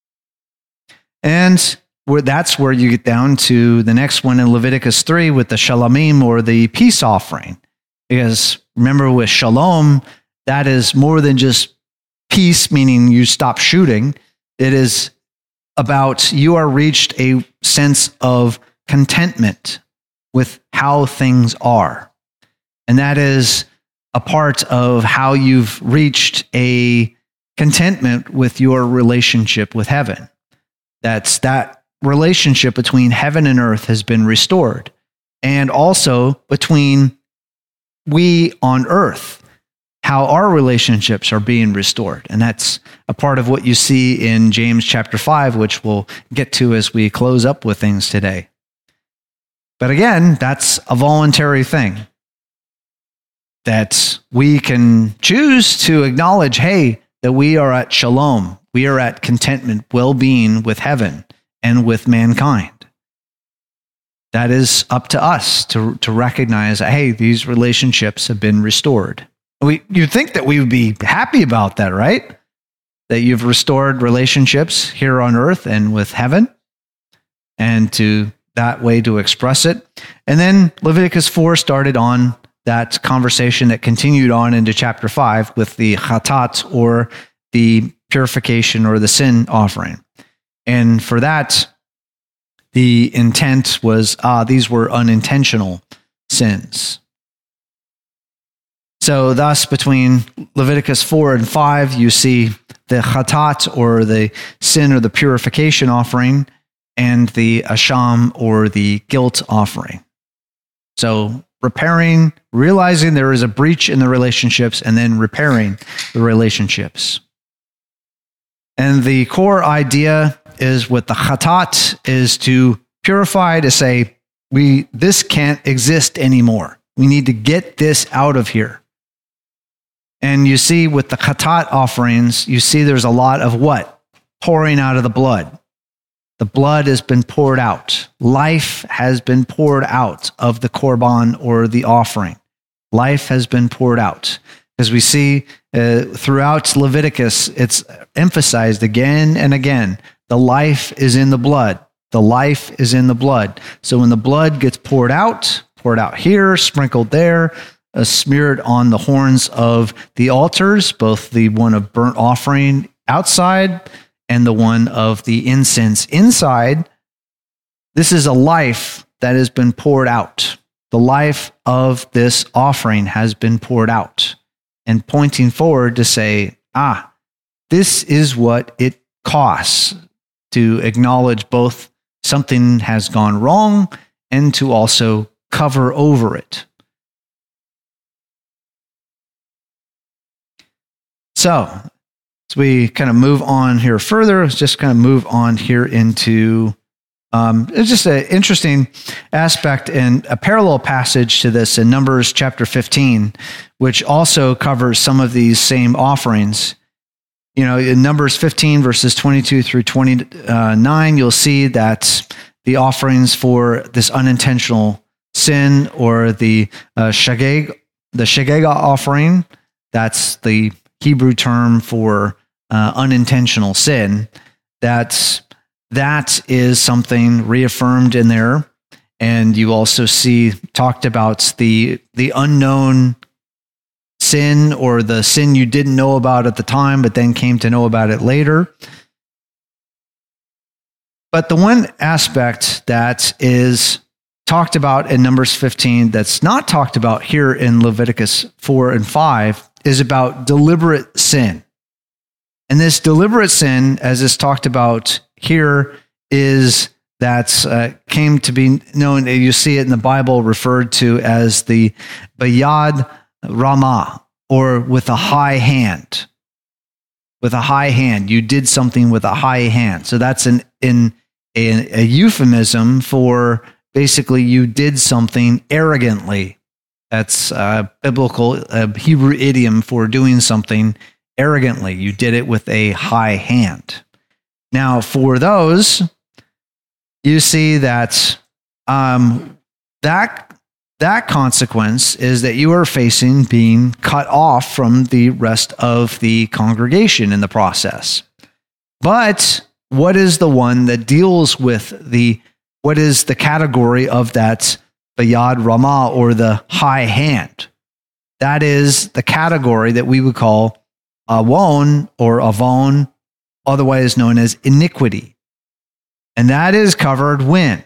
And where that's where you get down to the next one in Leviticus three with the shalamim, or the peace offering. Because remember, with shalom, that is more than just peace, meaning you stop shooting. It is about you are reached a sense of contentment with how things are. And that is a part of how you've reached a contentment with your relationship with heaven. That's that relationship between heaven and earth has been restored. And also between we on earth, how our relationships are being restored. And that's a part of what you see in James chapter five, which we'll get to as we close up with things today. But again, that's a voluntary thing. That we can choose to acknowledge, hey, that we are at shalom. We are at contentment, well-being with heaven and with mankind. That is up to us to, to recognize, hey, these relationships have been restored. We, you'd think that we would be happy about that, right? That you've restored relationships here on earth and with heaven, and to that way to express it. And then Leviticus four started on that conversation that continued on into chapter five with the chatat, or the purification or the sin offering. And for that, the intent was, ah, these were unintentional sins. So thus, between Leviticus four and five, you see the chatat, or the sin or the purification offering, and the asham, or the guilt offering. So repairing, realizing there is a breach in the relationships, and then repairing the relationships. And the core idea is with the chatat is to purify, to say, we this can't exist anymore. We need to get this out of here. And you see with the chatat offerings, you see there's a lot of what? Pouring out of the blood. The blood has been poured out. Life has been poured out of the korban or the offering. Life has been poured out. As we see uh, throughout Leviticus, it's emphasized again and again. The life is in the blood. The life is in the blood. So when the blood gets poured out, poured out here, sprinkled there, uh, smeared on the horns of the altars, both the one of burnt offering outside and the one of the incense inside, this is a life that has been poured out. The life of this offering has been poured out, and pointing forward to say, ah, this is what it costs to acknowledge both something has gone wrong and to also cover over it. So, as we kind of move on here further, let's just kind of move on here into, um, it's just an interesting aspect and a parallel passage to this in Numbers chapter fifteen, which also covers some of these same offerings. You know, in Numbers fifteen, verses twenty-two through twenty-nine, you'll see that the offerings for this unintentional sin, or the uh, shageg, the shagega offering, that's the Hebrew term for uh, unintentional sin, that that is something reaffirmed in there. And you also see talked about the the unknown sin, or the sin you didn't know about at the time, but then came to know about it later. But the one aspect that is talked about in Numbers fifteen that's not talked about here in Leviticus four and five is about deliberate sin. And this deliberate sin, as is talked about here, is that uh, came to be known, you see it in the Bible referred to as the Bayad Ramah, or with a high hand. With a high hand. You did something with a high hand. So that's an, in a, a euphemism for basically you did something arrogantly. That's a biblical a Hebrew idiom for doing something arrogantly. You did it with a high hand. Now, for those, you see that um, that that consequence is that you are facing being cut off from the rest of the congregation in the process. But what is the one that deals with the, what is the category of that Bayad Ramah, or the high hand? That is the category that we would call Awon, or Avon, otherwise known as iniquity. And that is covered when?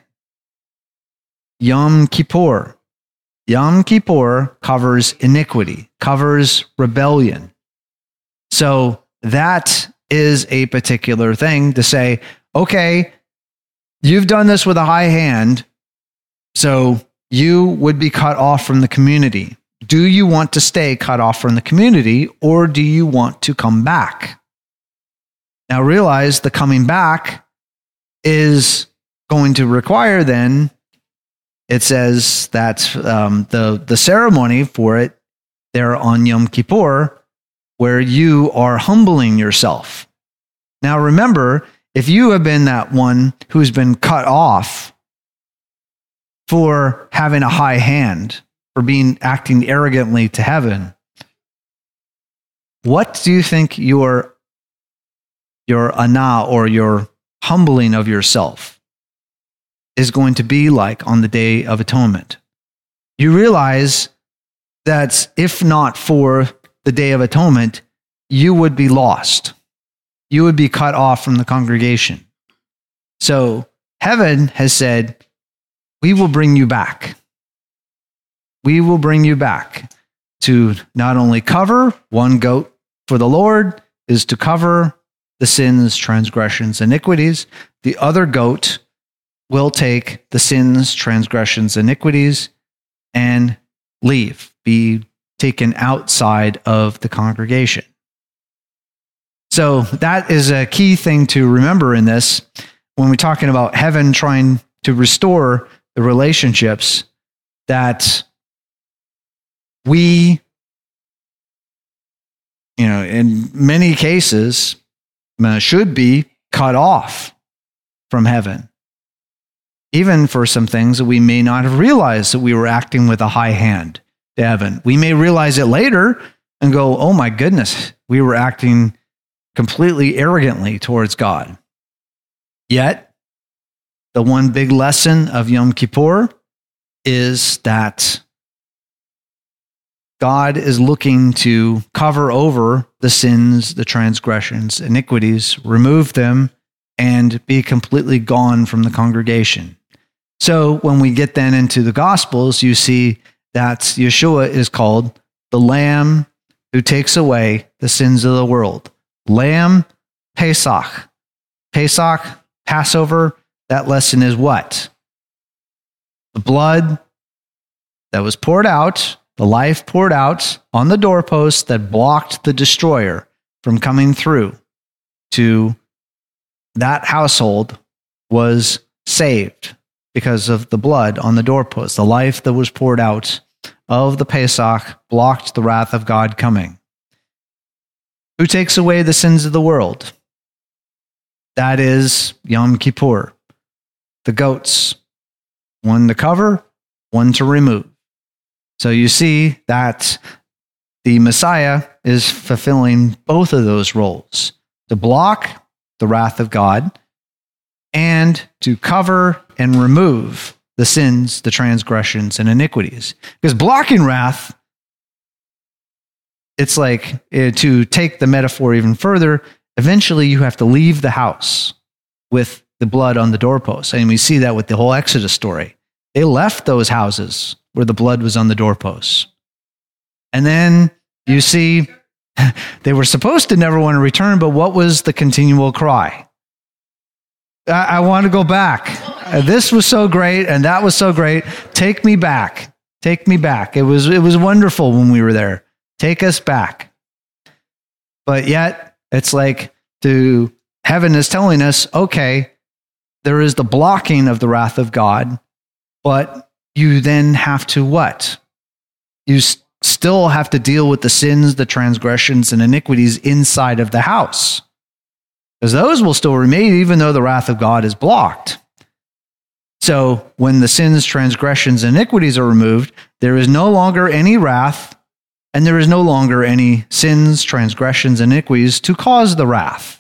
Yom Kippur. Yom Kippur covers iniquity, covers rebellion. So that is a particular thing to say, okay, you've done this with a high hand, so you would be cut off from the community. Do you want to stay cut off from the community, or do you want to come back? Now realize the coming back is going to require then, it says that um, the, the ceremony for it there on Yom Kippur, where you are humbling yourself. Now remember, if you have been that one who's been cut off for having a high hand, for being acting arrogantly to heaven, what do you think your your ana, or your humbling of yourself, is going to be like on the Day of Atonement? You realize that if not for the Day of Atonement, you would be lost. You would be cut off from the congregation. So heaven has said, we will bring you back. We will bring you back to not only cover one goat for the Lord, is to cover the sins, transgressions, iniquities. The other goat will take the sins, transgressions, iniquities, and leave, be taken outside of the congregation. So that is a key thing to remember in this when we're talking about heaven trying to restore the relationships, that we, you know, in many cases, uh, should be cut off. from heaven. Even for some things that we may not have realized that we were acting with a high hand to heaven. We may realize it later and go, oh my goodness, we were acting completely arrogantly towards God. Yet, the one big lesson of Yom Kippur is that God is looking to cover over the sins, the transgressions, iniquities, remove them, and be completely gone from the congregation. So when we get then into the Gospels, you see that Yeshua is called the Lamb who takes away the sins of the world. Lamb, Pesach. Pesach, Passover, that lesson is what? The blood that was poured out, the life poured out on the doorpost that blocked the destroyer from coming through to that household was saved because of the blood on the doorpost. The life that was poured out of the Pesach blocked the wrath of God coming. Who takes away the sins of the world? That is Yom Kippur. The goats, one to cover, one to remove. So you see that the Messiah is fulfilling both of those roles, to block the wrath of God and to cover and remove the sins, the transgressions, and iniquities. Because blocking wrath, it's like, uh, to take the metaphor even further, eventually you have to leave the house with the blood on the doorpost. And we see that with the whole Exodus story. They left those houses where the blood was on the doorposts. And then you see they were supposed to never want to return, but what was the continual cry? I, I want to go back. Uh, this was so great, and that was so great. Take me back. Take me back. It was, it was wonderful when we were there. Take us back. But yet, it's like to heaven is telling us, okay, there is the blocking of the wrath of God, but you then have to what? You s- still have to deal with the sins, the transgressions, and iniquities inside of the house. Because those will still remain even though the wrath of God is blocked. So when the sins, transgressions, and iniquities are removed, there is no longer any wrath, and there is no longer any sins, transgressions, and iniquities to cause the wrath.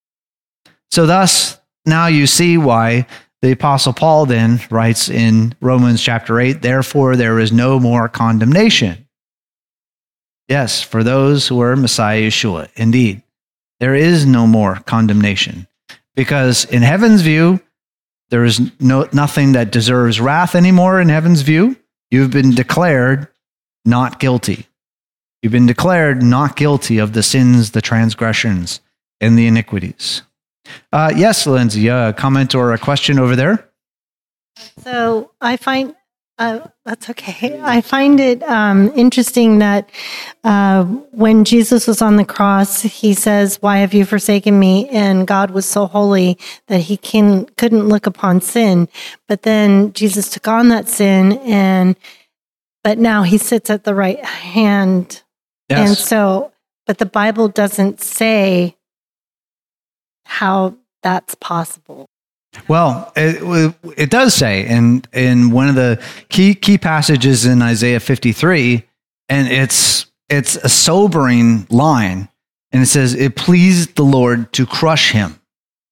So thus, now you see why the Apostle Paul then writes in Romans chapter eight, therefore there is no more condemnation. Yes, for those who are Messiah Yeshua, indeed, there is no more condemnation. Because in heaven's view, there is no nothing that deserves wrath anymore in heaven's view. You've been declared not guilty. You've been declared not guilty of the sins, the transgressions, and the iniquities. Uh, yes, Lindsay, a comment or a question over there? So I find, uh, that's okay. I find it um, interesting that uh, when Jesus was on the cross, he says, why have you forsaken me? And God was so holy that he can, couldn't look upon sin. But then Jesus took on that sin, and but now he sits at the right hand. Yes. And so, but the Bible doesn't say how that's possible. Well, it, it does say in, in one of the key key passages in Isaiah fifty-three, and it's it's a sobering line, and it says, it pleased the Lord to crush him.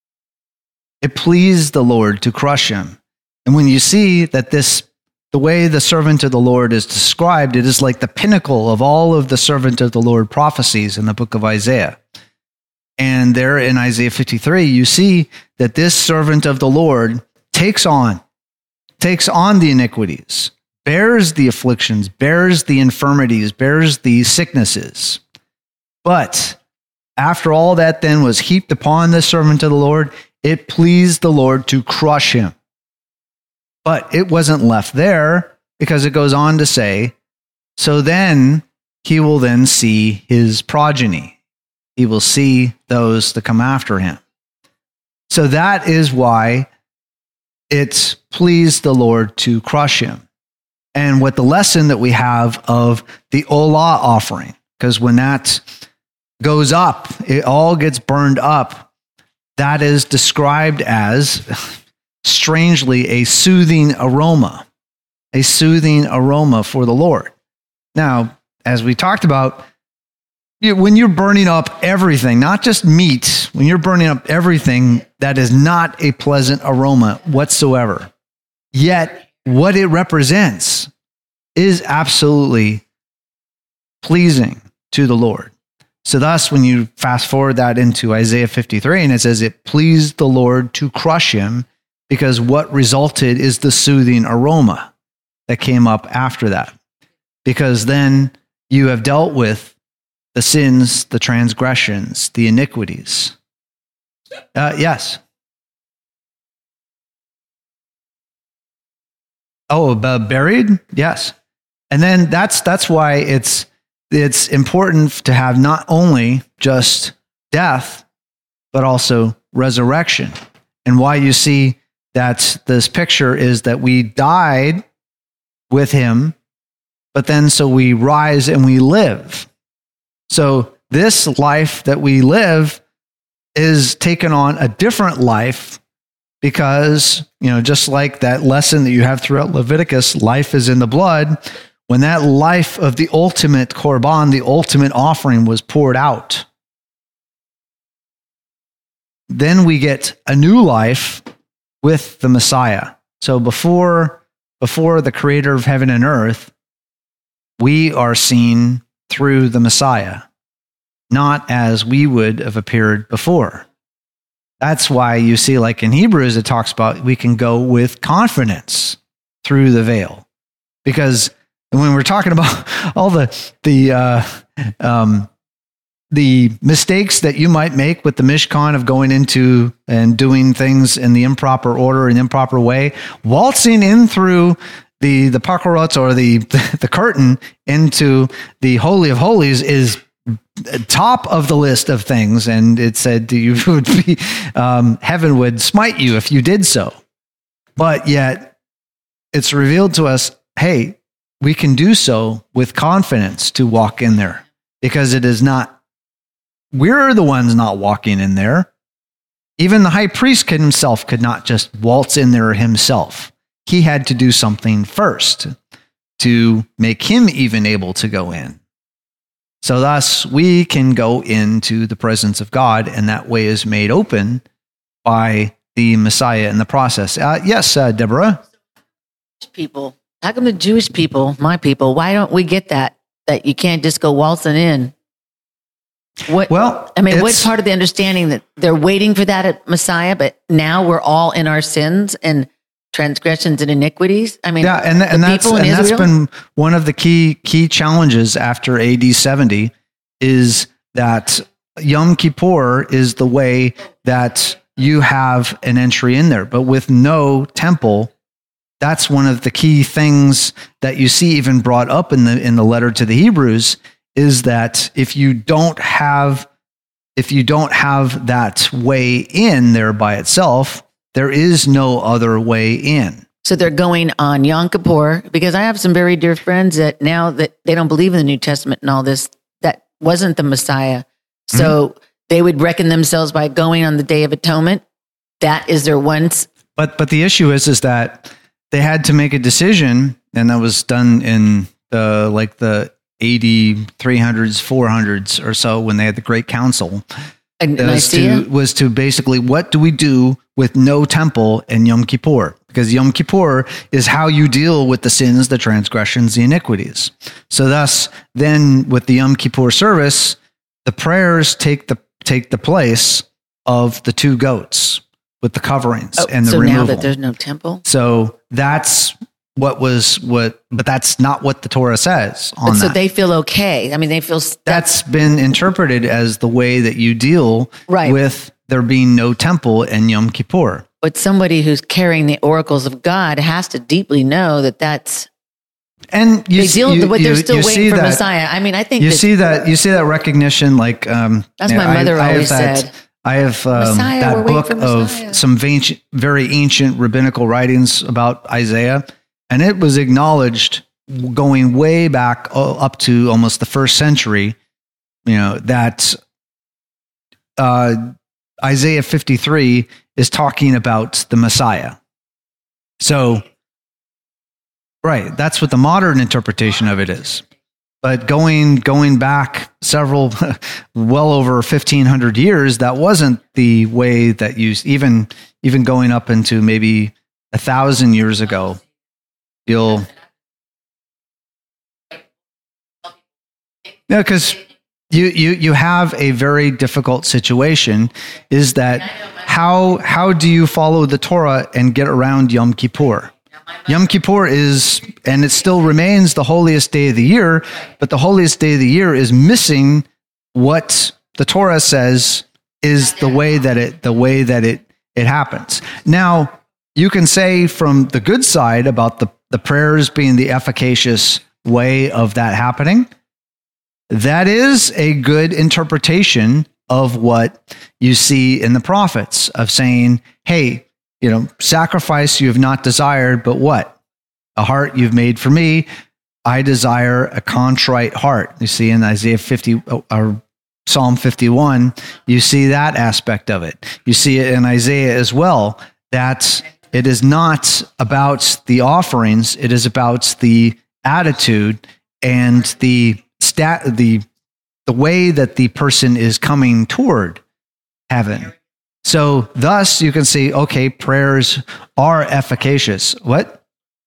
It pleased the Lord to crush him. And when you see that this, the way the servant of the Lord is described, it is like the pinnacle of all of the servant of the Lord prophecies in the book of Isaiah. And there in Isaiah fifty-three, you see that this servant of the Lord takes on, takes on the iniquities, bears the afflictions, bears the infirmities, bears the sicknesses. But after all that then was heaped upon the servant of the Lord, it pleased the Lord to crush him. But it wasn't left there, because it goes on to say, so then he will then see his progeny. He will see those that come after him. So that is why it pleased the Lord to crush him. And what the lesson that we have of the Olah offering, because when that goes up, it all gets burned up. that is described as, strangely, a soothing aroma, a soothing aroma for the Lord. Now, as we talked about, you, when you're burning up everything, not just meat, when you're burning up everything, that is not a pleasant aroma whatsoever. Yet, what it represents is absolutely pleasing to the Lord. So thus, when you fast forward that into Isaiah fifty-three, and it says, it pleased the Lord to crush him, because what resulted is the soothing aroma that came up after that. Because then you have dealt with the sins, the transgressions, the iniquities. Uh, yes. Oh, uh, buried? Yes. And then that's that's why it's it's important to have not only just death, but also resurrection. And why you see that this picture is that we died with him, but then so we rise and we live. So this life that we live is taken on a different life, because, you know, just like that lesson that you have throughout Leviticus, life is in the blood. When that life of the ultimate korban, the ultimate offering, was poured out, then we get a new life with the Messiah. So before, before the creator of heaven and earth, we are seen through the Messiah, not as we would have appeared before. That's why you see, like in Hebrews, it talks about we can go with confidence through the veil. Because when we're talking about all the the uh, um, the mistakes that you might make with the Mishkan of going into and doing things in the improper order and improper way, waltzing in through the the pakorot, or the the curtain into the Holy of Holies, is top of the list of things. And it said you would be um, heaven would smite you if you did so. But yet it's revealed to us, hey, we can do so with confidence to walk in there, because it is not, we're the ones not walking in there. Even the high priest himself could not just waltz in there himself. He had to do something first to make him even able to go in. So thus, we can go into the presence of God, and that way is made open by the Messiah in the process. Uh, yes, uh, Deborah? People. How come the Jewish people, my people, why don't we get that? That you can't just go waltzing in? What, well, I mean, what's part of the understanding that they're waiting for that at Messiah, but now we're all in our sins and transgressions and iniquities? I mean, yeah, and, and, that's, and that's been one of the key key challenges after A D seventy, is that Yom Kippur is the way that you have an entry in there, but with no temple. That's one of the key things that you see even brought up in the in the letter to the Hebrews, is that if you don't have if you don't have that way in there by itself, there is no other way in. So they're going on Yom Kippur, because I have some very dear friends that now that they don't believe in the New Testament and all this, that wasn't the Messiah. So mm-hmm. they would reckon themselves by going on the Day of Atonement. That is their once. But but the issue is is that they had to make a decision, and that was done in the like the A D three hundreds, four hundreds or so, when they had the Great Council. And was to, was to basically, what do we do with no temple in Yom Kippur? Because Yom Kippur is how you deal with the sins, the transgressions, the iniquities. So thus, then with the Yom Kippur service, the prayers take the take the place of the two goats with the coverings oh, and the so removal. So now that there's no temple? So that's what was what, but that's not what the Torah says on but so that. they feel okay. I mean, they feel st- that's been interpreted as the way that you deal right. with there being no temple in Yom Kippur. But somebody who's carrying the oracles of God has to deeply know that that's and you they deal you, but you, they're still waiting for that, Messiah. I mean, I think you that, see that you see that recognition, like um, that's you know, my mother I, always I have said. That, I have um, Messiah, that book of Messiah. some ancient, very ancient rabbinical writings about Isaiah, and it was acknowledged going way back up to almost the first century, you know, that uh, Isaiah fifty-three is talking about the Messiah. So, right, that's what the modern interpretation of it is. But going going back several, well over fifteen hundred years, that wasn't the way that you, even, even going up into maybe a thousand years ago, you'll, yeah, because you, you, you have a very difficult situation, is that how, how do you follow the Torah and get around Yom Kippur? Yom Kippur is, and it still remains, the holiest day of the year, but the holiest day of the year is missing what the Torah says is the way that it, the way that it, it happens. Now, you can say from the good side about the, the prayers being the efficacious way of that happening. That is a good interpretation of what you see in the prophets, of saying, hey, you know, sacrifice you have not desired, but what? A heart you've made for me. I desire a contrite heart. You see in Isaiah fifty or Psalm fifty-one, you see that aspect of it. You see it in Isaiah as well, that it is not about the offerings, it is about the attitude and the stat, the the way that the person is coming toward heaven. So thus you can see, okay, prayers are efficacious. What?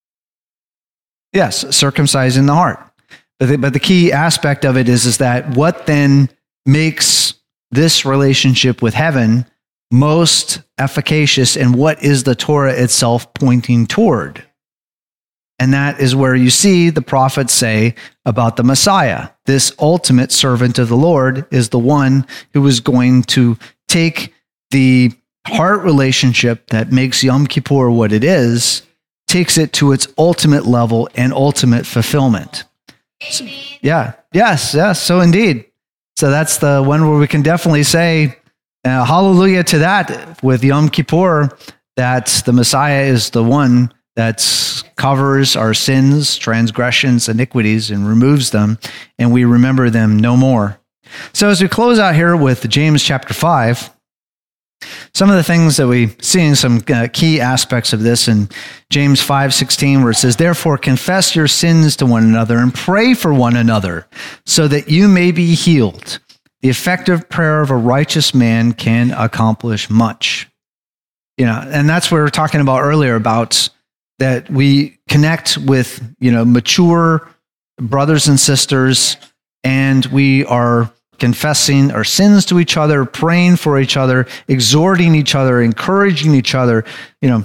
Yes, circumcising the heart. But the, but the key aspect of it is, is that what then makes this relationship with heaven most efficacious, and what is the Torah itself pointing toward? And that is where you see the prophets say about the Messiah. This ultimate servant of the Lord is the one who is going to take the heart relationship that makes Yom Kippur what it is, takes it to its ultimate level and ultimate fulfillment. So, yeah, yes, yes, so indeed. So that's the one where we can definitely say, uh, hallelujah to that with Yom Kippur, that the Messiah is the one that covers our sins, transgressions, iniquities, and removes them, and we remember them no more. So as we close out here with James chapter five, some of the things that we see in some uh, key aspects of this in James five sixteen, where it says, therefore confess your sins to one another and pray for one another so that you may be healed. The effective prayer of a righteous man can accomplish much. You know, and that's what we were talking about earlier, about that we connect with, you know, mature brothers and sisters, and we are confessing our sins to each other, praying for each other, exhorting each other, encouraging each other, you know,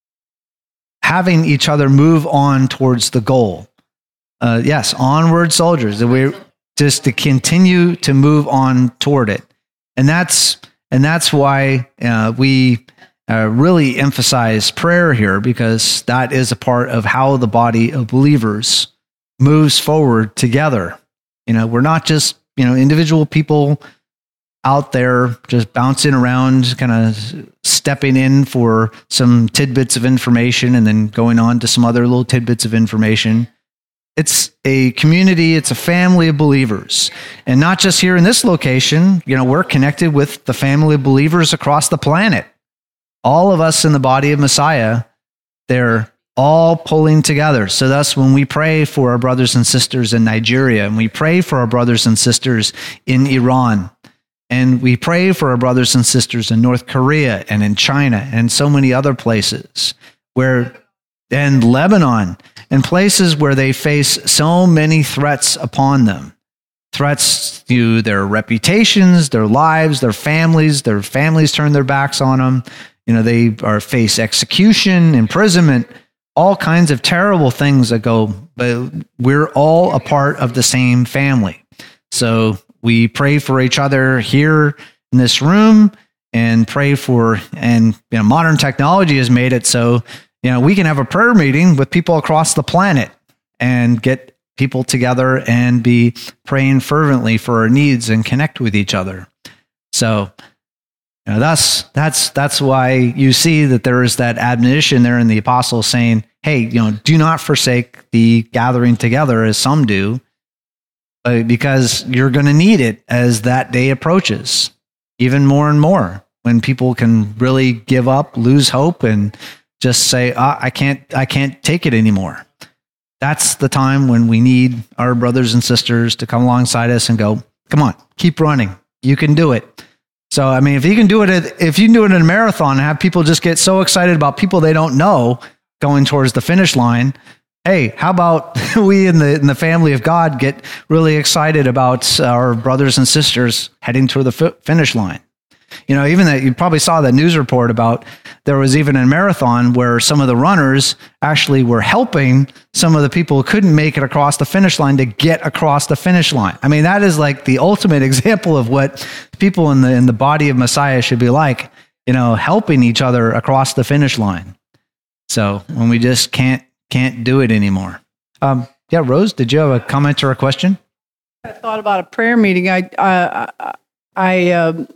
having each other move on towards the goal. Uh, yes, onward soldiers, that we just to continue to move on toward it. And that's, and that's why uh, we uh, really emphasize prayer here, because that is a part of how the body of believers moves forward together. You know, we're not just, you know, individual people out there just bouncing around, kind of stepping in for some tidbits of information and then going on to some other little tidbits of information. It's a community, it's a family of believers. And not just here in this location, you know, we're connected with the family of believers across the planet. All of us in the body of Messiah, they're all pulling together. So thus, when we pray for our brothers and sisters in Nigeria, and we pray for our brothers and sisters in Iran, and we pray for our brothers and sisters in North Korea and in China and so many other places, where, and Lebanon, and places where they face so many threats upon them. Threats to their reputations, their lives, their families, their families turn their backs on them. You know, they are face execution, imprisonment, all kinds of terrible things that go, but we're all a part of the same family. So we pray for each other here in this room, and pray for, and you know, modern technology has made it so, you know, we can have a prayer meeting with people across the planet and get people together and be praying fervently for our needs and connect with each other. So, you know, that's, that's, that's why you see that there is that admonition there in the apostles saying, hey, you know, do not forsake the gathering together as some do, but because you're going to need it as that day approaches, even more and more. when people can really give up, lose hope, and just say, ah, I can't, I can't take it anymore. That's the time when we need our brothers and sisters to come alongside us and go, come on, keep running. You can do it. So, I mean, if you can do it, at, if you can do it in a marathon and have people just get so excited about people they don't know going towards the finish line, hey, how about we in the in the family of God get really excited about our brothers and sisters heading toward the f- finish line? You know, even that you probably saw that news report about there was even a marathon where some of the runners actually were helping some of the people who couldn't make it across the finish line to get across the finish line. I mean, that is like the ultimate example of what people in the in the body of Messiah should be like, you know, helping each other across the finish line. So when we just can't can't do it anymore. Um, yeah, Rose, did you have a comment or a question? I thought about a prayer meeting. I I I, I um,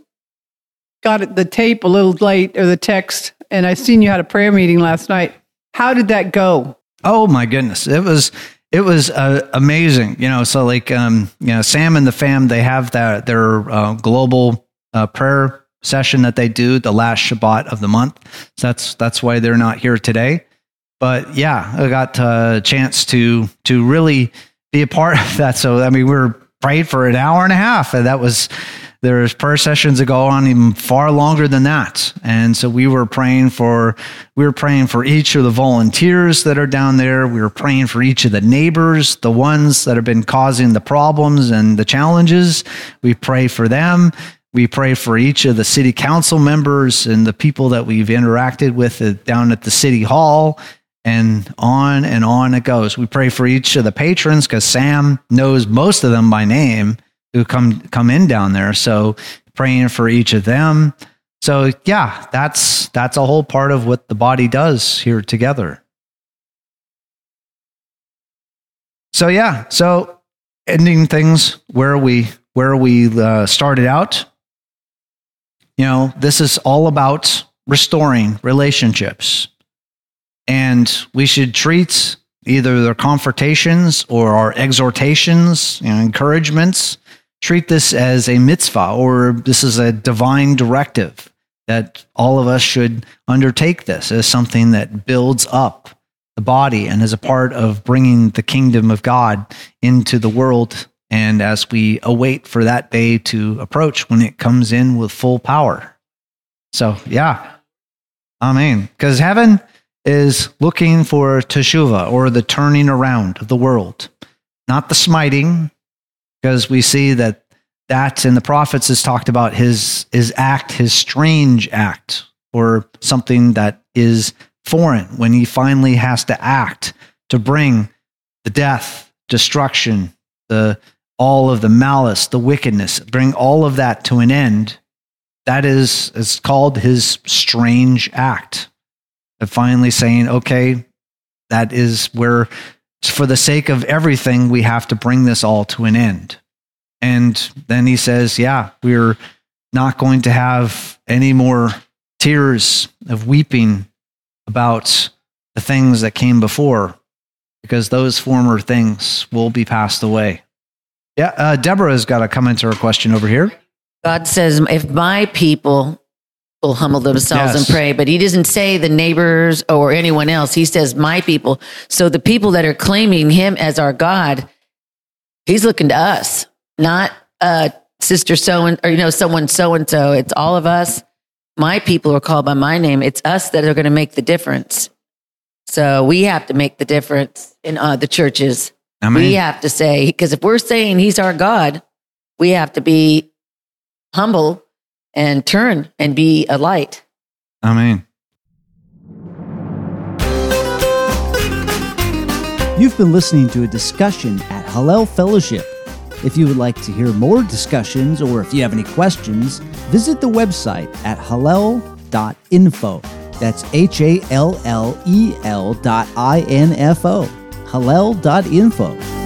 got the tape a little late, or the text, and I seen you had a prayer meeting last night. How did that go? Oh my goodness, it was it was uh, amazing. You know, so like um, you know, Sam and the fam, they have that their uh, global uh, prayer session that they do the last Shabbat of the month. So that's that's why they're not here today. But yeah, I got a chance to to really be a part of that. So I mean, we were prayed for an hour and a half, and that was. There's prayer sessions that go on even far longer than that. And so we were praying for, we were praying for each of the volunteers that are down there. We were praying for each of the neighbors, the ones that have been causing the problems and the challenges. We pray for them. We pray for each of the city council members and the people that we've interacted with down at the city hall, and on and on it goes. We pray for each of the patrons because Sam knows most of them by name who come come in down there. So praying for each of them. So yeah, that's that's a whole part of what the body does here together. So yeah, so ending things where we where we uh, started out. You know, this is all about restoring relationships, and we should treat either their confrontations or our exhortations, you know, encouragements. Treat this as a mitzvah, or this is a divine directive that all of us should undertake this as something that builds up the body and is a part of bringing the kingdom of God into the world. And as we await for that day to approach when it comes in with full power. So, yeah. Amen. Because heaven is looking for teshuvah, or the turning around of the world, not the smiting. Because we see that that in the prophets is talked about his, his act, his strange act, or something that is foreign when he finally has to act to bring the death, destruction, the all of the malice, the wickedness, bring all of that to an end. That is, is called his strange act of finally saying, okay, that is where, for the sake of everything, we have to bring this all to an end. And then he says, yeah, we're not going to have any more tears of weeping about the things that came before, because those former things will be passed away. Yeah, uh, Deborah's got a comment or a question over here. God says, if my people will humble themselves Yes. and pray, but he doesn't say the neighbors or anyone else. He says, my people. So the people that are claiming him as our God, he's looking to us. Not uh, sister so and or you know someone so and so. It's all of us. My people are called by my name. It's us that are going to make the difference. So we have to make the difference in uh, the churches. Amen. We have to say, because if we're saying he's our God, we have to be humble and turn and be a light. Amen. You've been listening to a discussion at Hallel Fellowship. If you would like to hear more discussions, or if you have any questions, visit the website at hallel dot info. That's H A L L E L dot I N F O. hallel dot info.